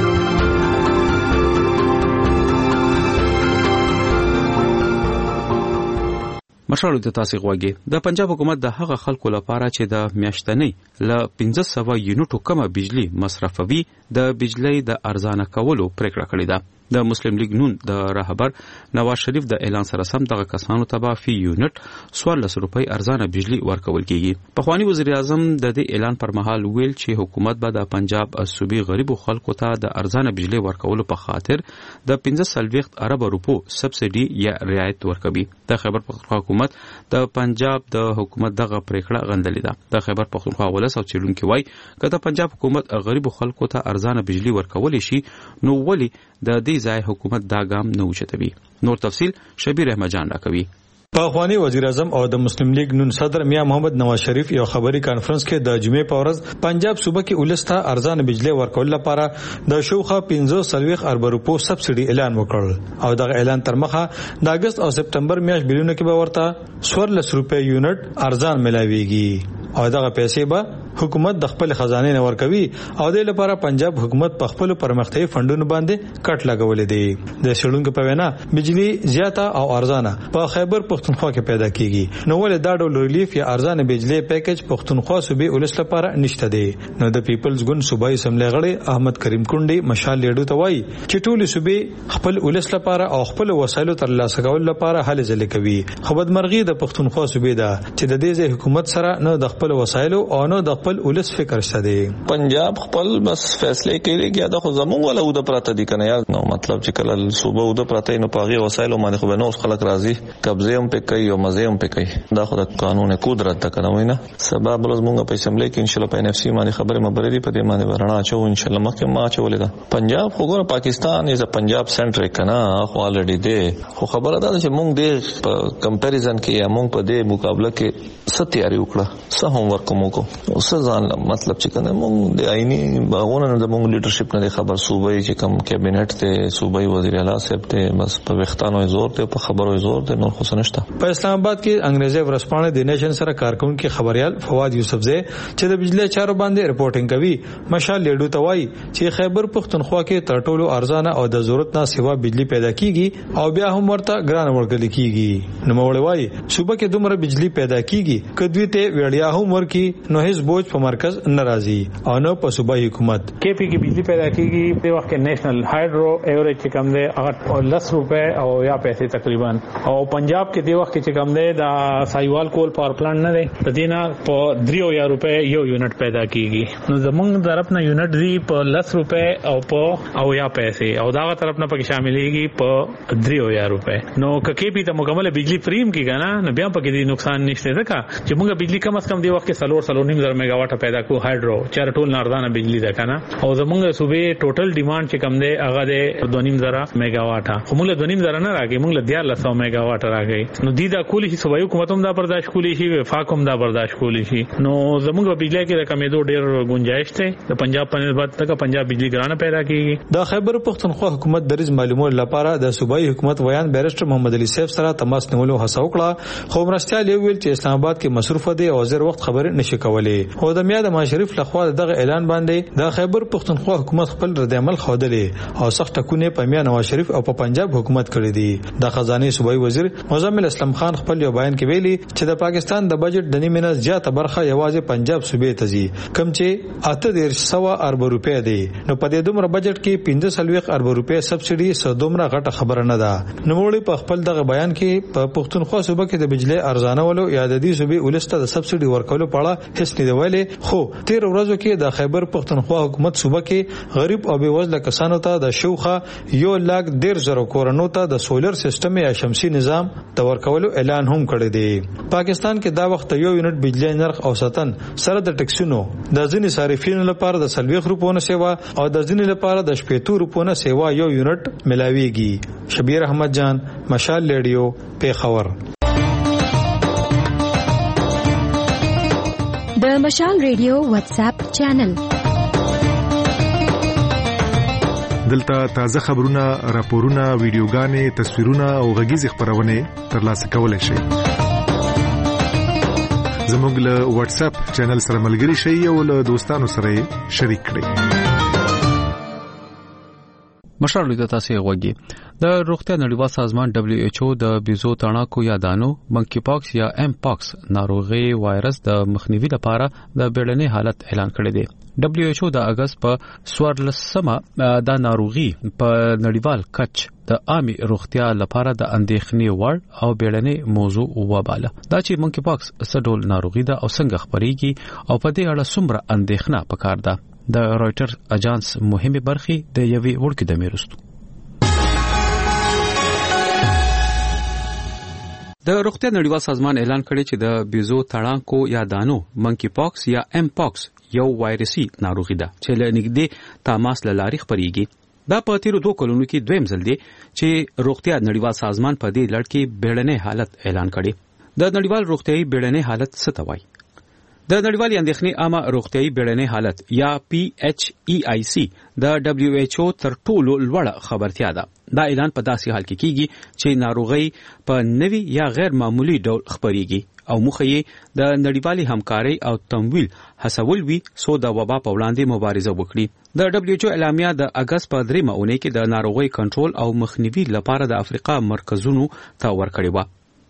مشالو د تاسو غوږی د پنجاب حکومت د هغه خلکو لپاره چې د میاشتنۍ ل پنځه سوه یونټو کمه بجلی مصرفوي د بجلی د ارزانه کولو پریکړه کړې ده. د مسلم لیگ نون د رهبر نواز شریف د اعلان سره سم دغه کسانو ته فی یونټ څوارلس روپۍ ارزانه بجلی ورکول کیږي. پخوانی وزیر اعظم د دې اعلان پر مهال ویل چې حکومت به د پنجاب صوبي غریبو خلکو ته د ارزانه بجلی ورکولو په خاطر د پنځه سلويخت ارب روپو سبسيډي یا رعایت ورکوي. د خیبر پختونخوا حکومت د پنجاب د حکومت دغه پریکړه غندلې ده. د خیبر پختونخوا ولس او چیرونکو وای کله پنجاب حکومت غریبو خلکو ته ارزانه بجلی ورکول شي نو ولی د دې ځای حکومت دا ګام نه اوچتوي. نور تفصیل شبیر احمد جان راکوي. په خوانی وزیر اعظم او د مسلم لیگ نون صدر میاں محمد نواز شریف یو خبري کانفرنس کې د جمعې په ورځ پنجاب صوبه کې ولسته ارزان بجلی ورکول لپاره د شوخه پنځه سلويخ ارب روپو سبسيډي اعلان وکړ او دغه اعلان تر مخه د اگست او سپتمبر میاشت بلیونه کې به ورته څوارلس روپۍ یونټ ارزان ملاويږي او دغه پیسې به حکومت د خپل خزانه نه ورکوي او د لپاره پنجاب حکومت په خپل پرمختیايي فندونو باندې کټ لګولې دي. د شړونکو په وینا بجلی زیاته او ارزانه په خیبر پختونخوا کې پیدا کیږي نو ول دا ډول ریلیف یا ارزانه بجلی پیکج پختونخوا صوبې ولس لپاره نشته دی. نو د پیپلز ګوند صوبایي سملې غړي احمد کریم کونډي مشال لیډو ته وایي چې ټول صوبې خپل ولس لپاره او خپل وسایلو تر لاسه کول لپاره هلې ځلې کوي. خو بدمرغي د پختونخوا صوبې ده چې د دې حکومت سره نه د خپل وسایلو او نه د خپل ولس فکر شته. پنجاب خپل بس فیصله کوي چې دا خو زموږ ولا ود پراته دي کنه یار نو مطلب چې کله صوبه ود پراته نو پاغي وسایل باندې خو نو خلک راضي قبضه هم په کوي او مزه هم په کوي. دا خو د قانون قدرت ده کنه وینا سبب لز مونږ په اسمبلی کې ان شاء الله په ان اف سی باندې خبره مبرري په دې باندې ورنا چو ان شاء الله مکه ما چولې ده. پنجاب خو ګور پاکستان از پنجاب سنټر کنه خو الریډي ده خو خبره ده چې مونږ د کمپیریزن کې مونږ په دې مقابله کې ستیاري وکړه سه هم ورکو مونږ اوس ځان مطلب چې کنه مونږ د عیني باغونه د مونږ لیډرشپ نه خبر صوبای چې کم کابینټ ته صوبای وزیر اعلی صاحب ته بس په وختانو زور ته په خبرو زور ته نور خو سنشته. په اسلام آباد کې انګريزي ورسپانه د نیشن سره کارکونکو خبريال فواد یوسفزئی چې د بجلی چارو باندې رپورټینګ کوي مشال لیډو ته وایي چې خیبر پختونخوا کې تر ټولو ارزانه او د ضرورت نه سیوا بجلی پیدا کیږي او بیا هم ورته ګران ورکړل کیږي. نو موږ وایي صوبه کې دومره بجلی پیدا کیږي کدوې ته وړیا هم ورکی نو هیڅ بوج په مرکز ناراضي او نو په صوبایي حکومت کې پی کې بجلی پیدا کیږي په وخت کې نېشنل هایډرو ایوریج چې کم دی هغه دس روپے او یا پیسې تقریبا او پنجاب کې دی وخت چې کم دی دا سایوال کول پاور پلانټ نه دی د دینه په دریو یا روپے یو یونټ پیدا کیږي نو زمونږ طرف نه یونټ دی په دس روپے او په او یا پیسې او دا طرف نه پکې شاملېږي په دریو یا روپے نو کې پی ته مکمل بجلی فریم کیږي نه بیا پکې دی نقصان نشته ځکه چې موږ بجلی کم از کم دی وخت کې سلور سلور نیم زر میگا میگا واټ پیدا کو هایډرو چې ټول ناردانه بجلی ده کنه او زمونږ صوبې ټوټل ډیماند چې کم دی هغه د دوه نیم زره میگا واټه خو موږ دوه نیم زره نه راګي موږ د یار لسو میگا واټ راګي نو دی دا کولی شي صوبایي حکومت هم دا برداشت کولی شي وفاق هم دا برداشت کولی شي نو زمونږ بجلی کې د کمیدو ډیر گنجائش ته د پنجاب په نسبت تک پنجاب بجلی ګرانه پیدا کیږي د خیبر پختونخوا حکومت د ریز معلومات لپاره د صوبایي حکومت ویان بیرسټر محمد علي سیف سره تماس نیولو هڅه وکړه خو مرستيال یو ویل چې اسلام آباد کې مصروف دي او زر وخت خبرې نشي کولای خو د میاد ما شریف لخوا دغه اعلان باندې د خیبر پختونخوا حکومت خپل رد عمل خوادلې او سخت ټکونه په میاد نواز شریف او په پنجاب حکومت کړی دي د خزانه صوبایي وزیر مزمل اسلام خان خپل یو بیان کې ویلي چې د پاکستان د بجټ د نیمه نه زیاته برخه یوازې پنجاب صوبې ته ځي کم چې اته ډیر سو ارب روپیا دي نو په دې دومره بجټ کې پنځه سلويخ ارب روپیا سبسيډي سو دومره غټه خبره نه ده نو موږ په خپل دغه بیان کې په پختونخوا صوبه کې د بجلی ارزانولو یا د دې صوبې ولسته د سبسيډي ورکولو په اړه هیڅ نه دی ویلي خو تیر ورځو کې د خیبر پختونخوا حکومت صوبه کې غریب او بیوزله کسانو ته د شوخه یو لاک ډیر زره کورونو ته د سولر سیستم یا شمسي نظام د ورکولو اعلان هم کړی دی پاکستان کې دا وخت یو یونټ بجلی نرخ اوسطن سره د ټکسونو د ځینې صارفینو لپاره د سلويخ روپونه سیوا او د ځینې لپاره د شپږ روپونه سیوا یو یونټ ملاويږي شبیر احمد جان مشال ریډیو پیښور د مشال ریډیو واتس اپ چینل دلته تازه خبرونه راپورونه ویډیوګانې تصویرونه او غږیز خبرونه ترلاسه کولای شئ زموږ له واتس اپ چینل سره ملګري شئ او له دوستانو سره شریک کړئ مشر لیدل تاسو غوږی د روغتیا نړیوال سازمان دبليو ایچ او د بیزو تڼاکو یا دانو منکی پاکس یا ام پاکس ناروغي وایرس د مخنیوي لپاره د بیړني حالت اعلان کړی دی دبليو ایچ او د اگست په سوارلسمه د ناروغي په نړیوال کچ د عامي روغتیا لپاره د اندېښنې وړ او بیړني موضوع وباله دا چې منکی پاکس سډول ناروغي ده او څنګه خبريږي او په دې اړه څومره اندېښنه پکار ده د رويټر اجانس مهمه برخي د یوې وړکې د میرستو د روغتیا نړیوال سازمان اعلان کړی چې د بیزو تړانکو یا دانو منکی پاکس یا ام پاکس یو وایرسي ناروغي ده چې له نږدې تماس له لارې خپريږي دا په تیرو دوه کلونو کې دویم ځل دی چې روغتیا نړیوال سازمان په دې لړ کې بیړني حالت اعلان کړی د نړیوال روغتيایي بیړني حالت څه ته وایي د نړیوالي اندېښنې عامه روغتيایي بیړني حالت یا پی ایچ ای آی سی د دبليو ایچ او تر ټولو لوړه خبرتیا ده دا اعلان په داسې حال کې کیږي چې ناروغي په نوي یا غیر معمولی ډول خبريږي او مخه یې د نړیوالي همکاري او تمویل هڅول وی سو د وبا په وړاندې مبارزه وکړي د دبليو ایچ او اعلامیه د اگست په دریمه اونۍ کې د ناروغي کنټرول او مخنیوي لپاره د افریقا مرکزونو ته ورکړی و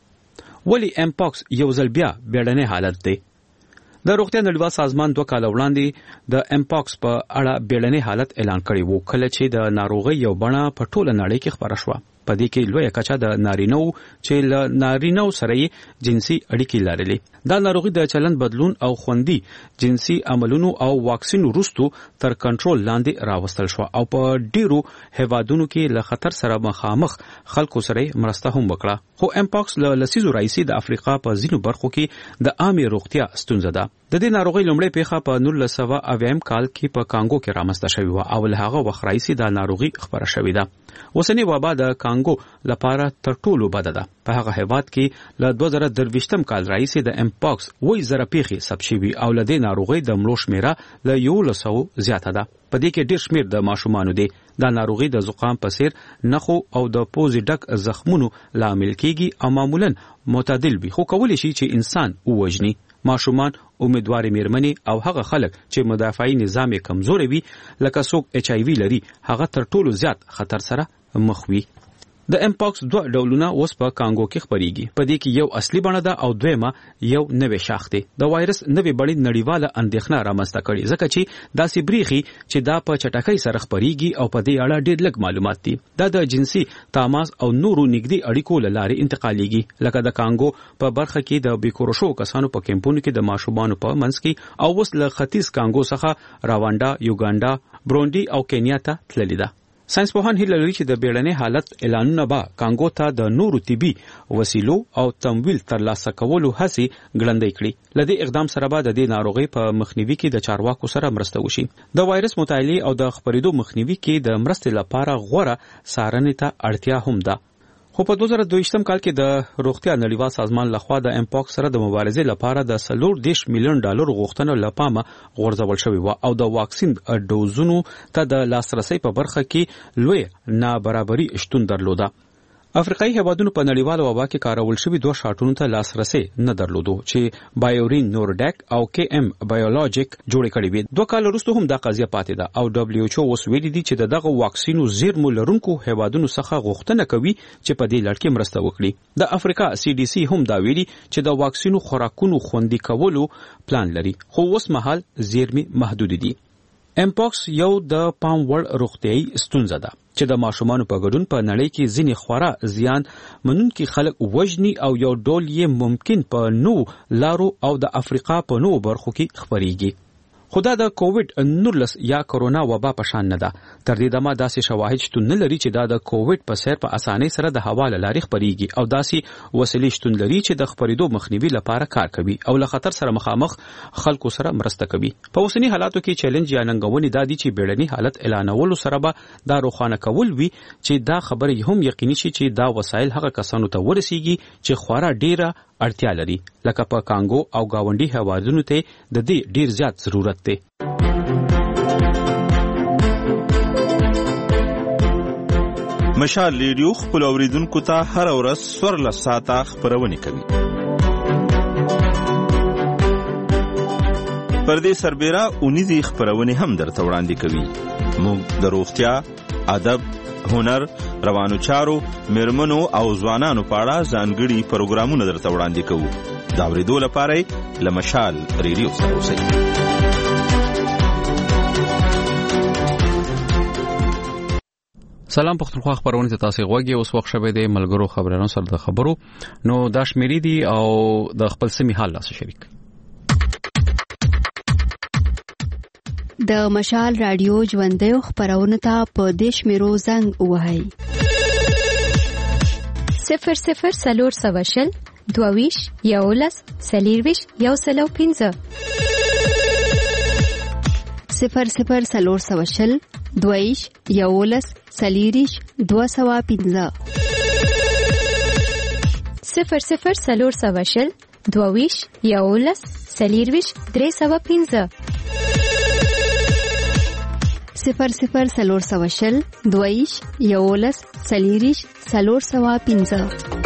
ولی ام پاکس یو ځل بیا بیړني حالت دی د روغتیا نړیوال سازمان دوه کال وړاندې د ام پاکس په اړه بیړني حالت اعلان کړی وو کله چې د ناروغي یو بڼه په ټوله نړۍ کې خبره شوه په دې کې لوی کچا د نارینو چې ل نارینو سره جنسي اړیکې لرلې دا ناروغي د چلند بدلون او خوندي جنسي عملونو او واکسین وروسته تر کنټرول لاندې راوستل شو او په ډیرو هوادونو کې له خطر سره مخامخ خلکو سره مرسته هم وکړه خو ام پاکس له لسیزو رئیسي د افریقا په ځینو برخو کې د عامه روغتیا ستونزه ده د دې ناروغي لومړی پیښه په نولس سوه اویا کال کې په کانګو کې رامنځته شوې و او له هغه وخت رئیسي د ناروغي خبره شوې ده اوسنی وبا د کانګو لپاره تر ټولو بده ده په هغه هیواد کې له دوه زره درویشتم کال رئیسي د ام پاکس وې زره پیښې ثبت شوې او له دې ناروغي د مړو شمیره له یو لسو زیاته ده په دې کې ډېر شمیر د ماشومانو دي دا ناروغي د زکام په څیر نخو او د پوزې ډک زخمونو لامل کیږي او معمولا معتدل وي خو کولی شي چې انسان ووجني ماشومان امیدواري میرمنې او هغه خلک چې مدافعي نظام یې کمزوري وي لکه څوک ایچ آی وی لري هغه تر ټولو زیات خطر سره مخ وي د ام پاکس دوه ډولونه اوس په کانګو کې خبريږي په دې کې یو اصلي بڼه ده او دویمه یو نوې شاخ دی د وایرس نوې بڼې نړیواله اندېښنه رامنځته کړي ځکه چې داسې بریخي چې دا په چټکۍ سره خبريږي او په دې اړه ډېر لږ معلومات دي دا د جنسي تماس او نورو نږدې اړیکو لارې انتقالېږي لکه د کانګو په برخه کې د بیکورشو کسانو په کمپونو کې د ماشومانو په منځ کې او اوس له ختیځ کانګو څخه راواندا یوګاندا برونډي او کینیا ته تللی ده ساينسپوهان هیله لري چې د بیړني حالت اعلانونه به کانګو ته د نورو طبي وسیلو او تمویل ترلاسه کولو هڅې ګړندۍ کړي. لدې اقدام سره به د دې ناروغي په مخنیوي کې د چارواکو سره مرسته وشي. د وایرس مطالعه او د خپرېدو مخنیوي کې د مرستې لپاره غوره څارنې ته اړتیا هم ده. خو په دوه زره دوه کال کې د روغتیا نړیوال سازمان لخوا د امپاکس سره د مبارزې لپاره د څلور دېرش میلیون ډالر غوښتنه لپاره غورځول شوې و او د واکسین ډوزونو ته د لاسرسي په برخه کې لوی نابرابري شتون درلوده. افریقایي هیوادونو په نړیوالو وبا کې کارول شوي دوه شاټونو ته لاسرسي نه درلودو چې بایورین نورډک او کې ام بایولوژیک جوړ کړي وي. دوه کال وروسته هم دا قضیه پاتې ده او دبليو ایچ او اوس ویلي دي چې دغه واکسینو زیرمو لرونکو هیوادونو څخه غوښتنه کوي چې په دې لړ کې مرسته وکړي. د افریقا سی ډي سي هم دا ویلي چې د واکسینو خوراکونو خوندي کولو پلان لري خو اوس مهال زیرمي محدود دي. امپاکس یو د پام وړ روغتيایي ستونزه ده چې د ماشومانو په ګډون په نړۍ کې ځینې خورا زیان منونکي خلک وژني او یو ډول یې ممکن په نو لارو او د افریقا په نو برخو کې خبريږي. خدا د کووډ نولس یا کورونا وبا په شان نه ده. تر دې دمه داسې شواهد شتون نه لري چې دا د کووډ په سر په اسانۍ سره د هوا له لارې خبريږي او داسې وسیلې شتون لري چې د خبرېدو مخنیوي لپاره کار کوي او له خطر سره مخامخ خلکو سره مرسته کوي. په اوسنی حالاتو کې چیلنج یا ننګونې دا دي چې بیړني حالت اعلانولو سره به دا روښانه کول وي چې دا خبره هم یقیني شي چې دا وسایل هغه کسانو ته ورسیږي چې خورا ډیره اړتیا لري لکه په کانګو او گاونډي هیوادونو ته د دې ډیر زیات ضرورت دی. مشال ریډیو خپل اوریدونکو ته هر ورځ څوارلس ساعته خبرونه کوي. پر دې سربېره اونیزي خبرونه هم درته وړاندې کوي. موږ د روغتیا، ادب، هنر، روانو چارو، میرمنو او ځوانانو په اړه ځانګړي پروګرامونه درته وړاندې کوو. دا اورېدو لپاره له مشال ریډیو سره اوسئ. سلام پښتونخوا خبرونه ته تاسو غوږی اوس وخت شوه د ملګرو خبرونو سره د خبرو نو دا شمیرې دي او د خپل سیمې حال لاسه شریک. د مشال رادیو ژوندۍ خبرونه ته په دیش میرو زنګ وهاي صفر صفر سلور سواشل دوویش یولس سلیرویش یو سلو پینځه صفر صفر سلور سواشل دویش یولس سلیریش دو سوا پینځه صفر صفر سلور سواشل دوویش یولس سلیرویش درې سوا پینځه صفر صفر سلور سواشل دویش یولس سلیریش سلور سوا پینځه.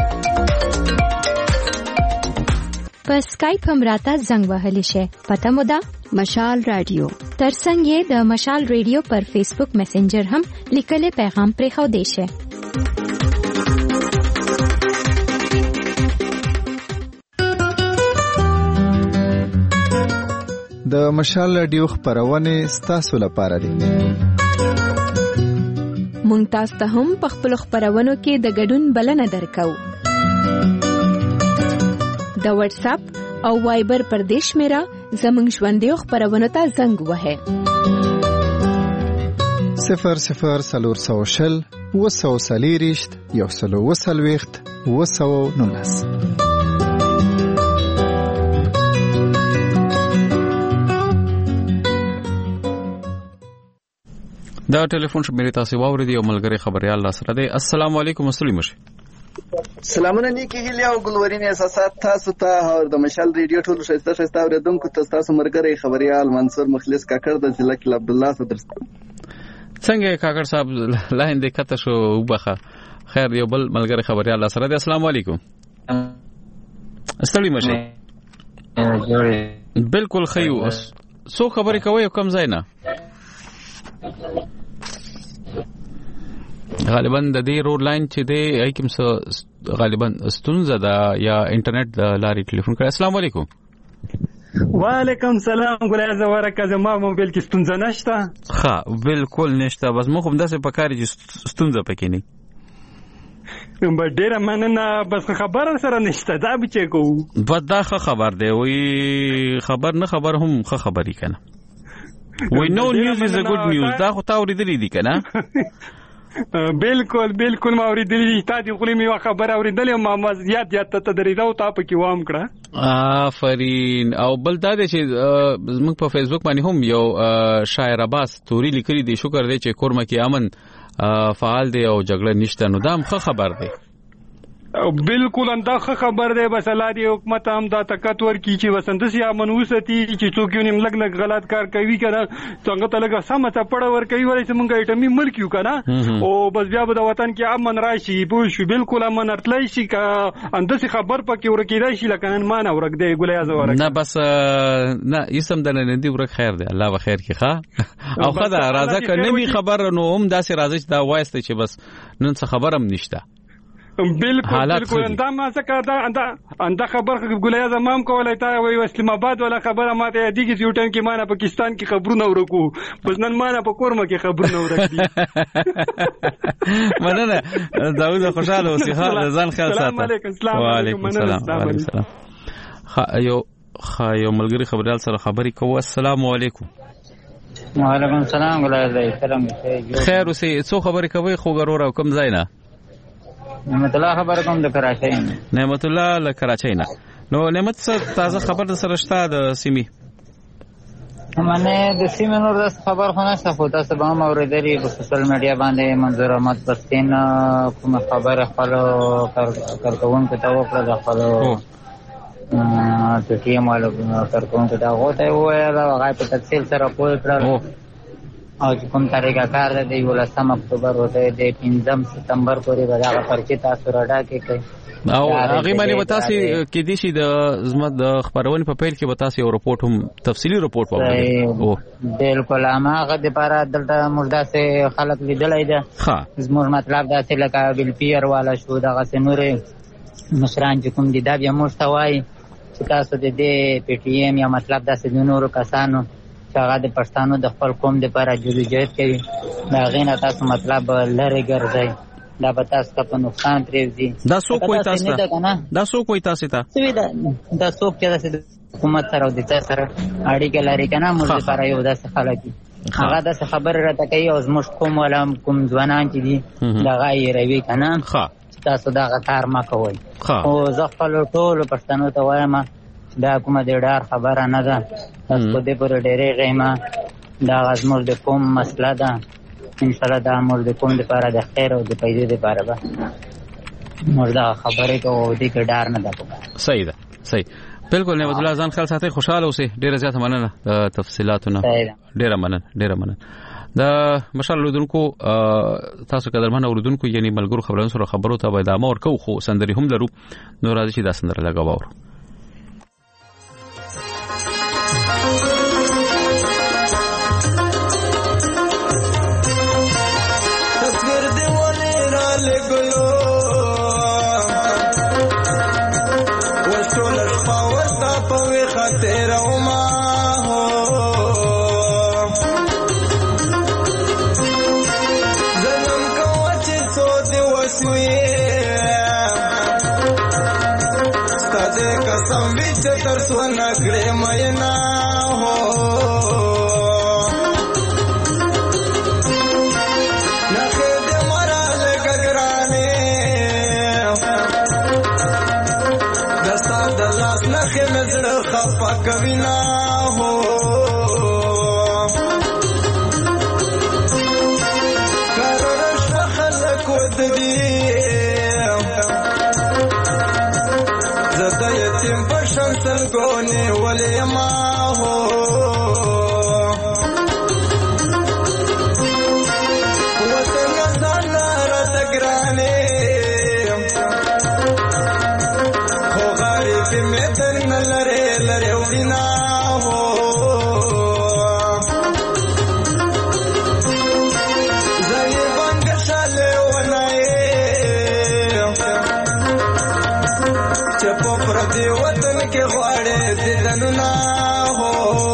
په اسکایپ هم راته زنګ وهلی شي. پته مو ده مشال رادیو. ترڅنګ یې د مشال رادیو پر فیسبوک میسنجر هم لیکلي پیغام پرې خو دی شي. د مشال رادیو خبرونه ستاسو لپاره دي. مونږ تاسو ته هم په خپل خبرونو کې د ګډون بلنه درکو. د واتس اپ او وایبر پر دیش میرا زمنګ ژوندۍ خبرونه ته زنګ وهه صفر صفر سلور سوشل وسو سلیریشت یو سلو وسلويخت وسو نولس. دا ټلیفون شمیرې تاسو واورئ او ملګری خبريال لا سره دی. السلام علیکم اسلام مشه. سلامونه نیکی هیله او ګلورین احساسات تاسو ته او د مشال ریډیو ټول شایسته شایسته اوریدونکو ته تاسو مرګري خبريال منصور مخلص کاکړ د ضلع کې عبد الله صدر. څنګه کاکړ صاحب لاین دې کته شو وبخه خیر یو بل ملګری خبريال لا سره دی. السلام علیکم. استړی مشه. بالکل خیو سو خبرې کوي کوم ځای نه غالبا د دې روډ لاین چې دی کوم څه غالبا ستونزه ده یا انټرنیټ د لارې ټلیفون کړ. السلام علیکم. وعلیکم سلام ګلای زوارک زما موبایل کې ستونزه نشته. ها بالکل نشته بس مخ هم داسې پکاري چې ستونزه پکې نه به ډیره مننه بس خبر سره نشته دا به چې کو بس دا خبر دی وی خبر نه خبر هم خبري کنه وی نو نیوز از ا ګډ نیوز دا خو تا اوریدلې دي کنه بالکل بالکل ما اوریدلې تا دې خولي مې خبر اوریدلې ما ما زیات زیات ته درې دا تا په کې وام کړه. آفرین. او بل دا دې چې موږ په فیسبوک باندې هم یو شاعر عباس توري لیکلي دی، شکر دی چې کورمه کې امن فعال دی او جګړه نشته، نو دا هم ښه خبر دی. بالکل انده خبر دی. بس الله دې حکومت هم دا طاقت ورکړي چې وسندسي امن وساتي، چې څوک یې نیم لګ لګ غلط کار کوي کنه څنګه ته لګه سم ته پړه ور کوي ولې چې مونږه ایټمي ملک یو کنه او بس بیا به د وطن کې امن راشي. پوه شو؟ بالکل امن ارتلای شي کا اندسي خبر پکې ورکیدای شي لکه نن مان ورک دی ګولیا زور نه بس نه یسم د نن دی ورک خیر دی الله بخیر کی ښا او خدا راځه کنه می خبر نو هم داسې راځي دا وایسته چې بس نن څه خبرم نشته. بالکل بالکل انده ما څه دا انده انده خبر ګولیا زمام کولای تا وای اسلام آباد ولا خبره ماته دی چې یو ټایم کې مانه پاکستان کې خبرونه ورکو بس نن مانه په کورمه کې خبرونه ورکدي. مننه داوود خوشاله اوسې ها ځان خیال ساته. وعلیکم السلام. وعلیکم السلام. خا یو خا یو ملګری خبرال سره خبرې کوو. السلام علیکم. وعلیکم السلام. ولای سلام خیر اوسې څو خبرې کوي خو ګرور او کم ځای نه. نعمت الله خبر کوم د کراچۍ نه. نعمت الله له کراچۍ نه. نو نعمت څه تازه خبر د سره شته د سیمې؟ معنی د سیمې نور د خبر خو نشته، خو تاسو به هم اورېدلې په سوشل میډیا باندې منظور احمد پښتین کومه خبره خپل کارکوونکو ته وکړه، د خپل پی ټي ایم والو کارکوونکو ته هغه ته وویل هغه په تفصیل سره پوه کړل او چې کوم طریقه کار دی د یولسم اکتوبر وته د پنځم ستمبر پورې به هغه پرچې تاسو راډا کې کوي او هغه باندې وتاسي کې دي شي د زما د خبرونه په پیل کې وتاسي یو رپورټ هم تفصیلی رپورټ وغوړي. او بالکل هغه د لپاره دلته مردا سه خلک لیدلای دي. ها زموږ مطلب دا چې لکه بل پیر والا شو دغه سنورې مشران چې کوم دي دا بیا مستوای چې تاسو د دې پی ټی ایم یا مطلب دا چې نورو کسانو هغه د پښتنو د خپل قوم لپاره جدوجہد کوي دا غینه تاسو مطلب لری ګرځي دا به تاسو ته په نقصان پریږدي. دا څوک کوي تاسو ته دا څوک کوي تاسو ته دا څوک چې د حکومت سره او د تاسو سره اړیکه لري کنه موږ لپاره یو داسې خلک دي هغه داسې خبره راته کوي او زموږ قوم ولا کوم ځوانان چې دي دغه یې روي کنه تاسو دغه کار ما کوئ. او زه خپل ټول پښتنو ته وایم دا کومه د ډار خبره نه ده، تاسو دې پر ډېرې غیمه دا زموږ د قوم مسله ده، ان شاء الله دا موږ د قوم لپاره د خیر او د پیدې لپاره به موږ دا خبرې کوو دې کې ډار نه ده. صحیح ده صحیح بالکل. نعمت الله ځان خیال ساتي، خوشاله اوسئ. ډېره زیاته مننه د تفصیلاتونو. ډېره مننه ډېره مننه. د مشال لودونکو تاسو قدرمن اوردونکو یعنی ملګرو خبرونو سره خبرو ته به ادامه ورکو، خو سندري هم لرو نو راځي چې دا سندره لګاوو. سونا کړه مېنا هو نخې دې مرال ګګرانې دستا د لاس نخې مزړه خفا کوینا هو کارش خلک ودی زدا یتیم پشن سلګونه ولې ما هو وطن ځان را تګرانې خو غریب مې تن لره لره وینا هو زې بنګ شاله ونای چپو پر دی وطن کې غواړې ددننا هو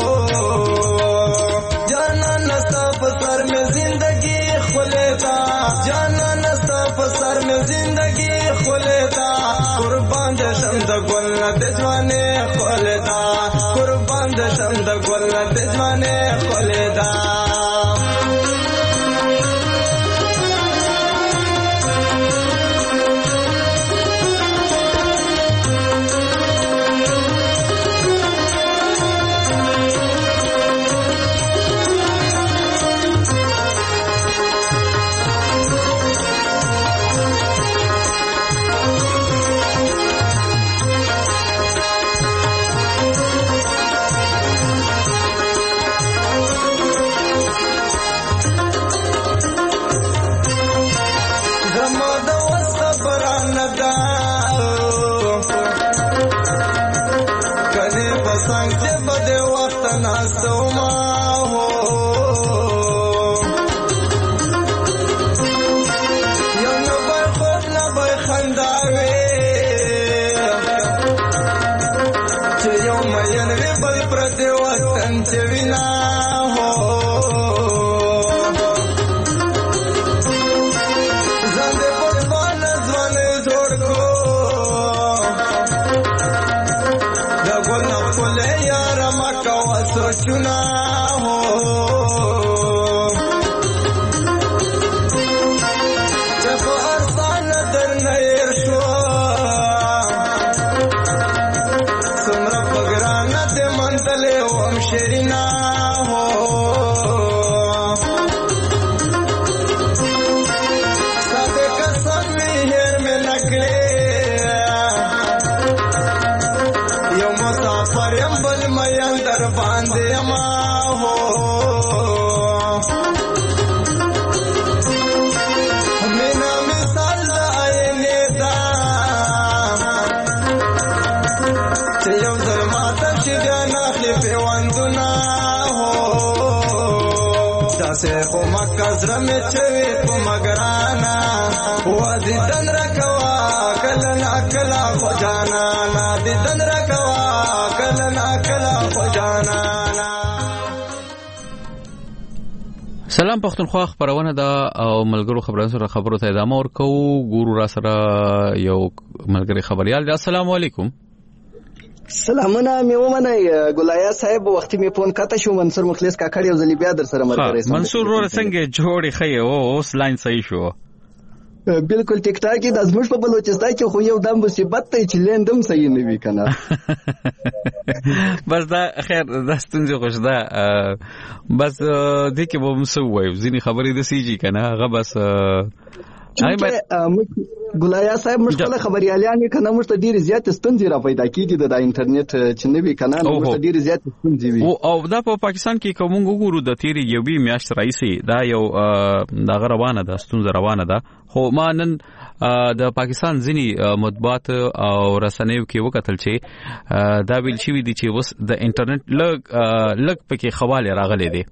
جانا نستا په سر مې زندگی خولتا جانا نستا په سر مې زندگی خولتا قربان دې شم د ګل د ځوانې خولتا قربان دې شم د ګل د ځوانې خولتا داسې خو مکه زړه مې چوي په مګرانا وادي دن رکوا کله نا کله خو جانانا دي دن رکوا کله نا کله خو جانانا. سلام پښتونخوا خبرونه ده او ملګرو خبرونه سره خبرو ته ادامه ورکو. ګورو را سره یو ملګری خبريال. السلام علیکم. سلامونه مې ومنه ګلایا صاحب، وختي مې فون کاته شو. منصور مخلص کاکړ یو ځلی بیا در سره مرګره سم. منصور ور څنګه جوړې خې او اوس لاین صحیح شو؟ بالکل ټیک ټاک د ازمش په بلوچستان کې خو یو دم مصیبت ته چې لیندم صحیح نه وی کنه. بس دا خیر دا ستونزه خوش ده. بس دې کې به مسو وایو ځینی خبرې د سیجی کنه هغه بس ګلایا صاحب مشکله خبريالان کنه مشت ډیر زیات ستونزې را پیدا کیږي د انټرنیټ چې نوې کنه مشت ډیر زیات ستونزې وي. او دا په پاکستان کې کوم وګورو د تیری یوې میاشت رئیسي دا یو د غروانه ده ستونزه روانه ده. خو ما نن د پاکستان ځینی مطبوعات او رسنیو کې وکتل چې دا ویل شوی دي چې وس د انټرنیټ لګ لګ پکې خواله راغلي دي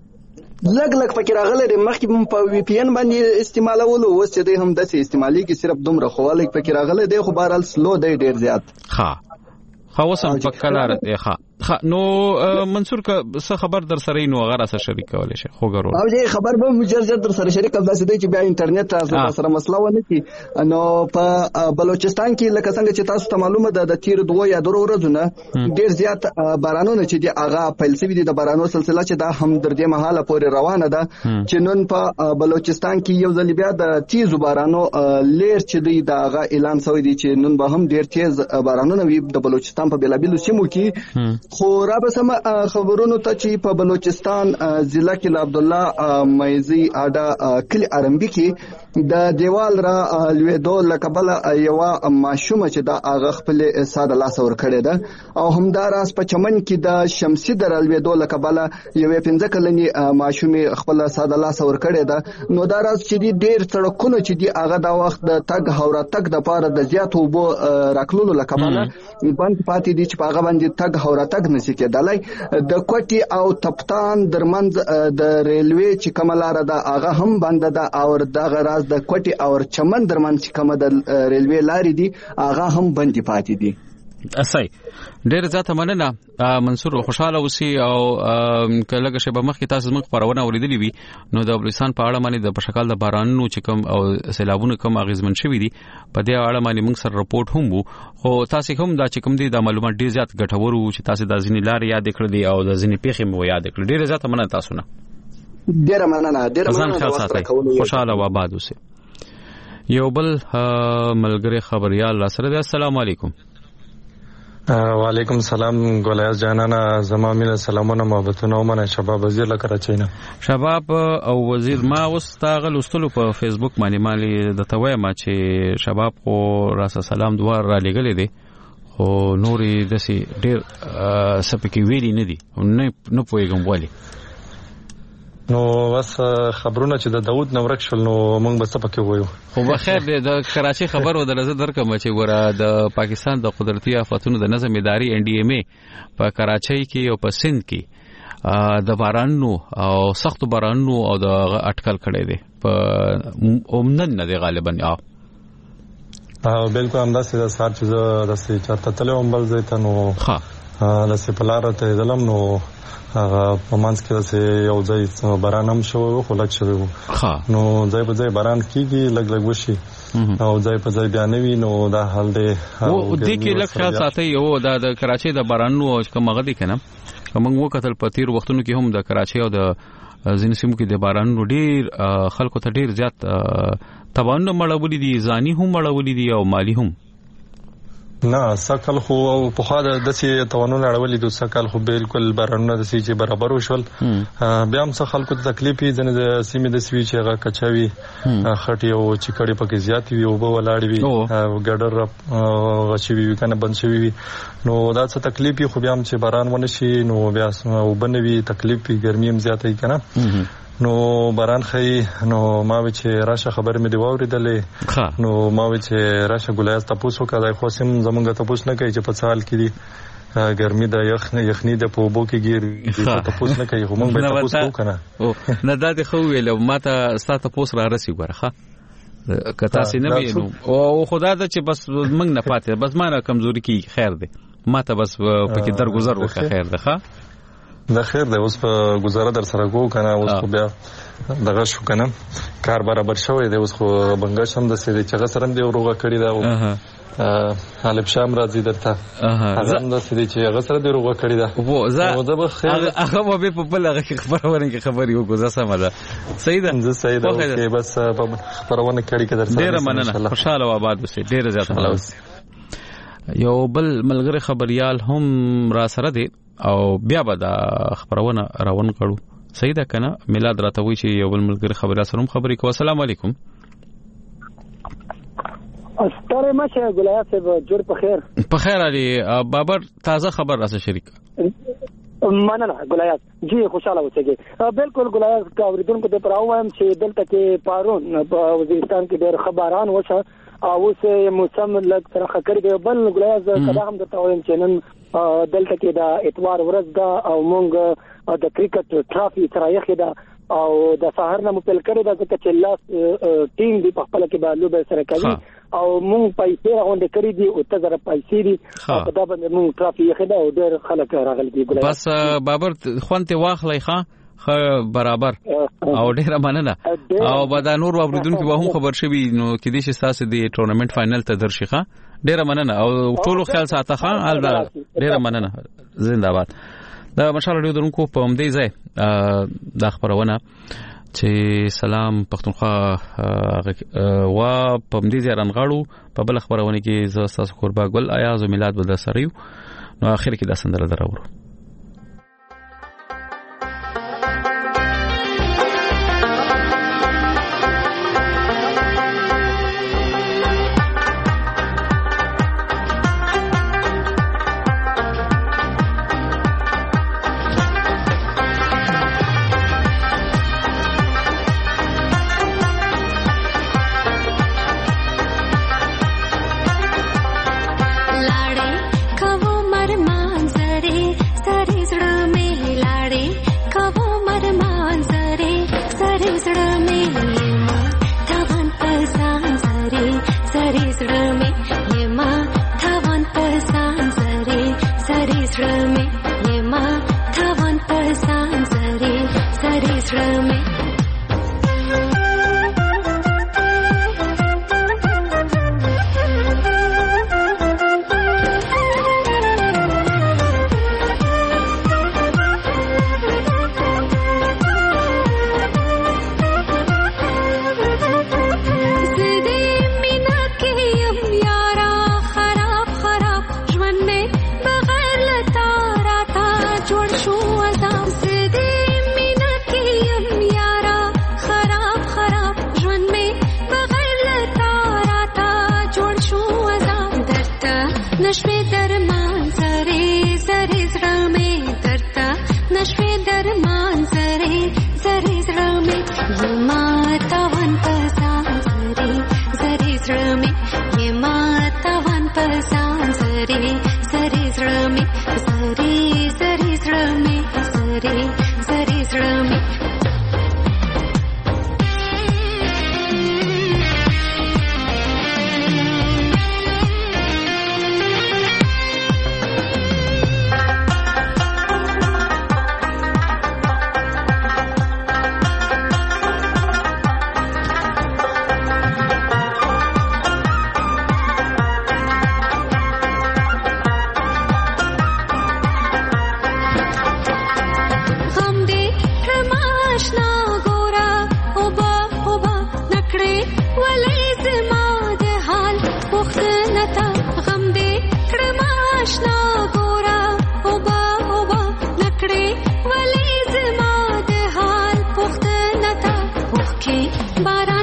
لګ لګ پکې راغله. مخکې په وی پی ان باندې استعمالولو اوس چې دوی هم د استعمالي کې صرف دومره خواله پکې راغله دی خو بهرحال سلو دی ډیر زیات. ها خاوسم پکلار دی. ها نو منصور کا څه خبر در سره نو غره سره شریک کولای شي خو ګورو او دې خبر به مجرد در سره شریک کول داسې دی چې بیا انټرنیټ تاسو سره مسله ونه کی. نو په بلوچستان کې لکه څنګه چې تاسو ته معلومه ده د تیر دوه یا درو ورځې نه ډیر زیات بارانونه چې دی هغه فلسفي دي د بارانو سلسله چې دا هم در دې مهاله پورې روانه ده چې نن په بلوچستان کې یو ځل بیا د تیزو بارانو لیر چې دی دا هغه اعلان شوی دی چې نن به هم ډیر تیز بارانونه وي د بلوچستان په بیلابیلو سیمو کې. خو را به سم خبرونو ته چې په بلوچستان ضلع کې عبد الله مېزي اډا کلی ارمبي کې د دیوال را لویدو لکبل یو ماشومه چې دا هغه خپل ساده لاس ور کړی ده او همداراس په چمن کې د شمسي در لویدو لکبل یو پنځه کلنی ماشومه خپل ساده لاس ور کړی ده. نو داراس چې ډیر سړکونه چې دی هغه دا وخت د تګ هوره تګ د پاره د زیاتو بو راکلو لکبل بند پاتې دي چې په هغه باندې تګ هوره تګ نشي کېدلای. د کوټي او تپتان درمنځ د ریلوي چې کملاره ده هغه هم بند ده او دغه راز د کوټي او چمن درمنځ چې کومه د ریلوي لارې دي هغه هم بند پاتې دي. اصحی ډیر زیاته مننه منصور. خوشاله اوسئ او کله شبه مخ کې تاسو موږ خبرونه اوریدلې وي نو د بلوچستان په اړه باندې د پشکال د بارانونو چې کوم او سیلابونو کوم اغیزمن شوی دي په دې اړه باندې موږ سره رپورټ هم وو. خو تاسو کوم دا چې کوم دي د معلومات ډیر زیات ګټور وو چې تاسو د ځینې لارې یاد کړې دي او د ځینې پیښې مو یاد کړې. ډیر زیاته مننه تاسو نه. ډیر مننه. ډیر مننه. خوشاله و آباد اوسئ. یو بل ملګری خبريال را سره دی. السلام علیکم. وعلیکم سلام ګولیاس جانانا زما مینه سلامونه محبتونه ومنه. شباب وزیر لکه راچینه شباب او وزیر ما واستغل واستلو په فیسبوک باندې مالي د توې ما چې شباب خو راسه سلام دوه را لګلې دي خو نوري دسي ډیر سپکی ویلي نه دي نه نه پويګم والی. نو بس خبرونه چې د داوود نورک شول نو موږ به څه پکې وایو. خو بخیر د کراچي خبر و درزه درکم چې ګوره د پاکستان د قدرتي آفاتونو د نظم اداري ان ډي ام اي په کراچۍ کې او په سند کې د بارانونو او سخت بارانونو او د اټکل کړي دي په اومنن نه دی غالبا. او بالکل همداسې د سار چې د سې چارته تلوم بل ځای ته نو ها د سې پلار ته دلم نو هغه په منځ کې د یو ځای باران هم شو خو لږ شوی وو نو ځای په ځای باران کیږي لږ لږ وشي او ځای په ځای بیا نه وي نو دا حال دی. او دې کې لږ خیال ساتي یو د کراچۍ د بارانونو کوم غدي کنه موږ وکتل په تیر وختونو کې هم د کراچۍ او د ځینې سیمو کې د بارانونو ډیر خلکو ته ډیر زیات تاوانونه مړولې دي ځاني هم مړولې دي او مالی هم. نه سکل خو په خا د دسي توانونه اړولې د سکل خو بالکل بارانونه د سي چې برابر وشول. بیا هم څه خلکو ته تکلیف یې ځنه د سیمې د سوي چې هغه کچاوي خټي او چکړې پکې زیات وي او به ولاړ وي ګډر غشي وي کنه بند شوی وي نو دا څه تکلیف یې خو بیا هم چې باران ونه شي نو بیا وبنوي تکلیف یې ګرمي هم زیاتې کنه نو باران خي نو ما و چې راشه خبر مې دی واوریدلې نو ما و چې راشه ګولیاس تاسو کړای خو سم زمونږ تاسو نه کوي چې په سال کې دي ګرمي د یخ یخني د پوبو کې ګیر ته تاسو نه کوي هم به تاسو وکنه نه دا د خو ویل ماته ستاسو پوس را رسی ګورخه کتا سینه وینو او خدا ته چې بس منګ نه پاتې بس ما کمزوري کی خیر دی ماته بس پکې درگذر وکړه خیر ده ښه د خیر ده اوس په گزاره در سره کو کنه اوس خو بیا دغه شو کنه کار برابر شوی دی اوس خو بنګش هم د سې چې سره دی وروغه کړی دا حالب شام راځي درته هغه هم د سې چې هغه سره دی وروغه کړی دا وو زه هغه به په بل هغه خبرونه کې خبري وکړه سم ده صحیح ده زه صحیح ده اوکې بس خبرونه کړی کې در سره ډیر مننه خوشاله و آباد اوسه ډیر زیات خلاص یو بل ملګری خبريال هم را سره دی او بیا به دا خبرونه راون کړو صحیح ده کنه میلاد راته وی چې یو بل ملګری خبريال سره هم خبرې کوي السلام علیکم ستاره مشه ګلایات صاحب جوړ په خیر په خیر علي بابر تازه خبر راځه شریک مننه ګلایات جی خوشاله اوسئ بالکل ګلایات کا اوریدونکو ته پراوم چې دلته کې پارون په وزیرستان کې ډېر خبران وشه او اوس موسم لږ سره خکر دی بل ګلایات کدا هم درته وایم چې نن دلته کې دا اتوار ورځ ده او مونږ د کرکټ ټرافي سره یې ده او د سهار نه مپل کړی دا چې لاس ټیم دی په خپل کې بالو به سره کوي او مونږ پیسې راوند کړی دي او ته زره پیسې دي او دا باندې مونږ ټرافي یې ده او ډېر خلک راغلي دي ګلایات بس بابر خوانته واخلای ښا برابر او ډیره مننه او بعد نور اوریدونکو به هم خبر شوي نو کې دي چې تاسو د ټورنمنت فائنل ته درشيخه ډیره مننه او ټول خیال ساته ښه ال ډیره مننه زنده باد دا مشال ډیرو درونکو په همدې ځای د خبرونه چې سلام پښتونخوا وا په همدې ځای رانغاړو په بل خبرونه کې ز تاسو قربا ګل ایاز میلاد بل سره نو اخر کې د سندره دراورو बारा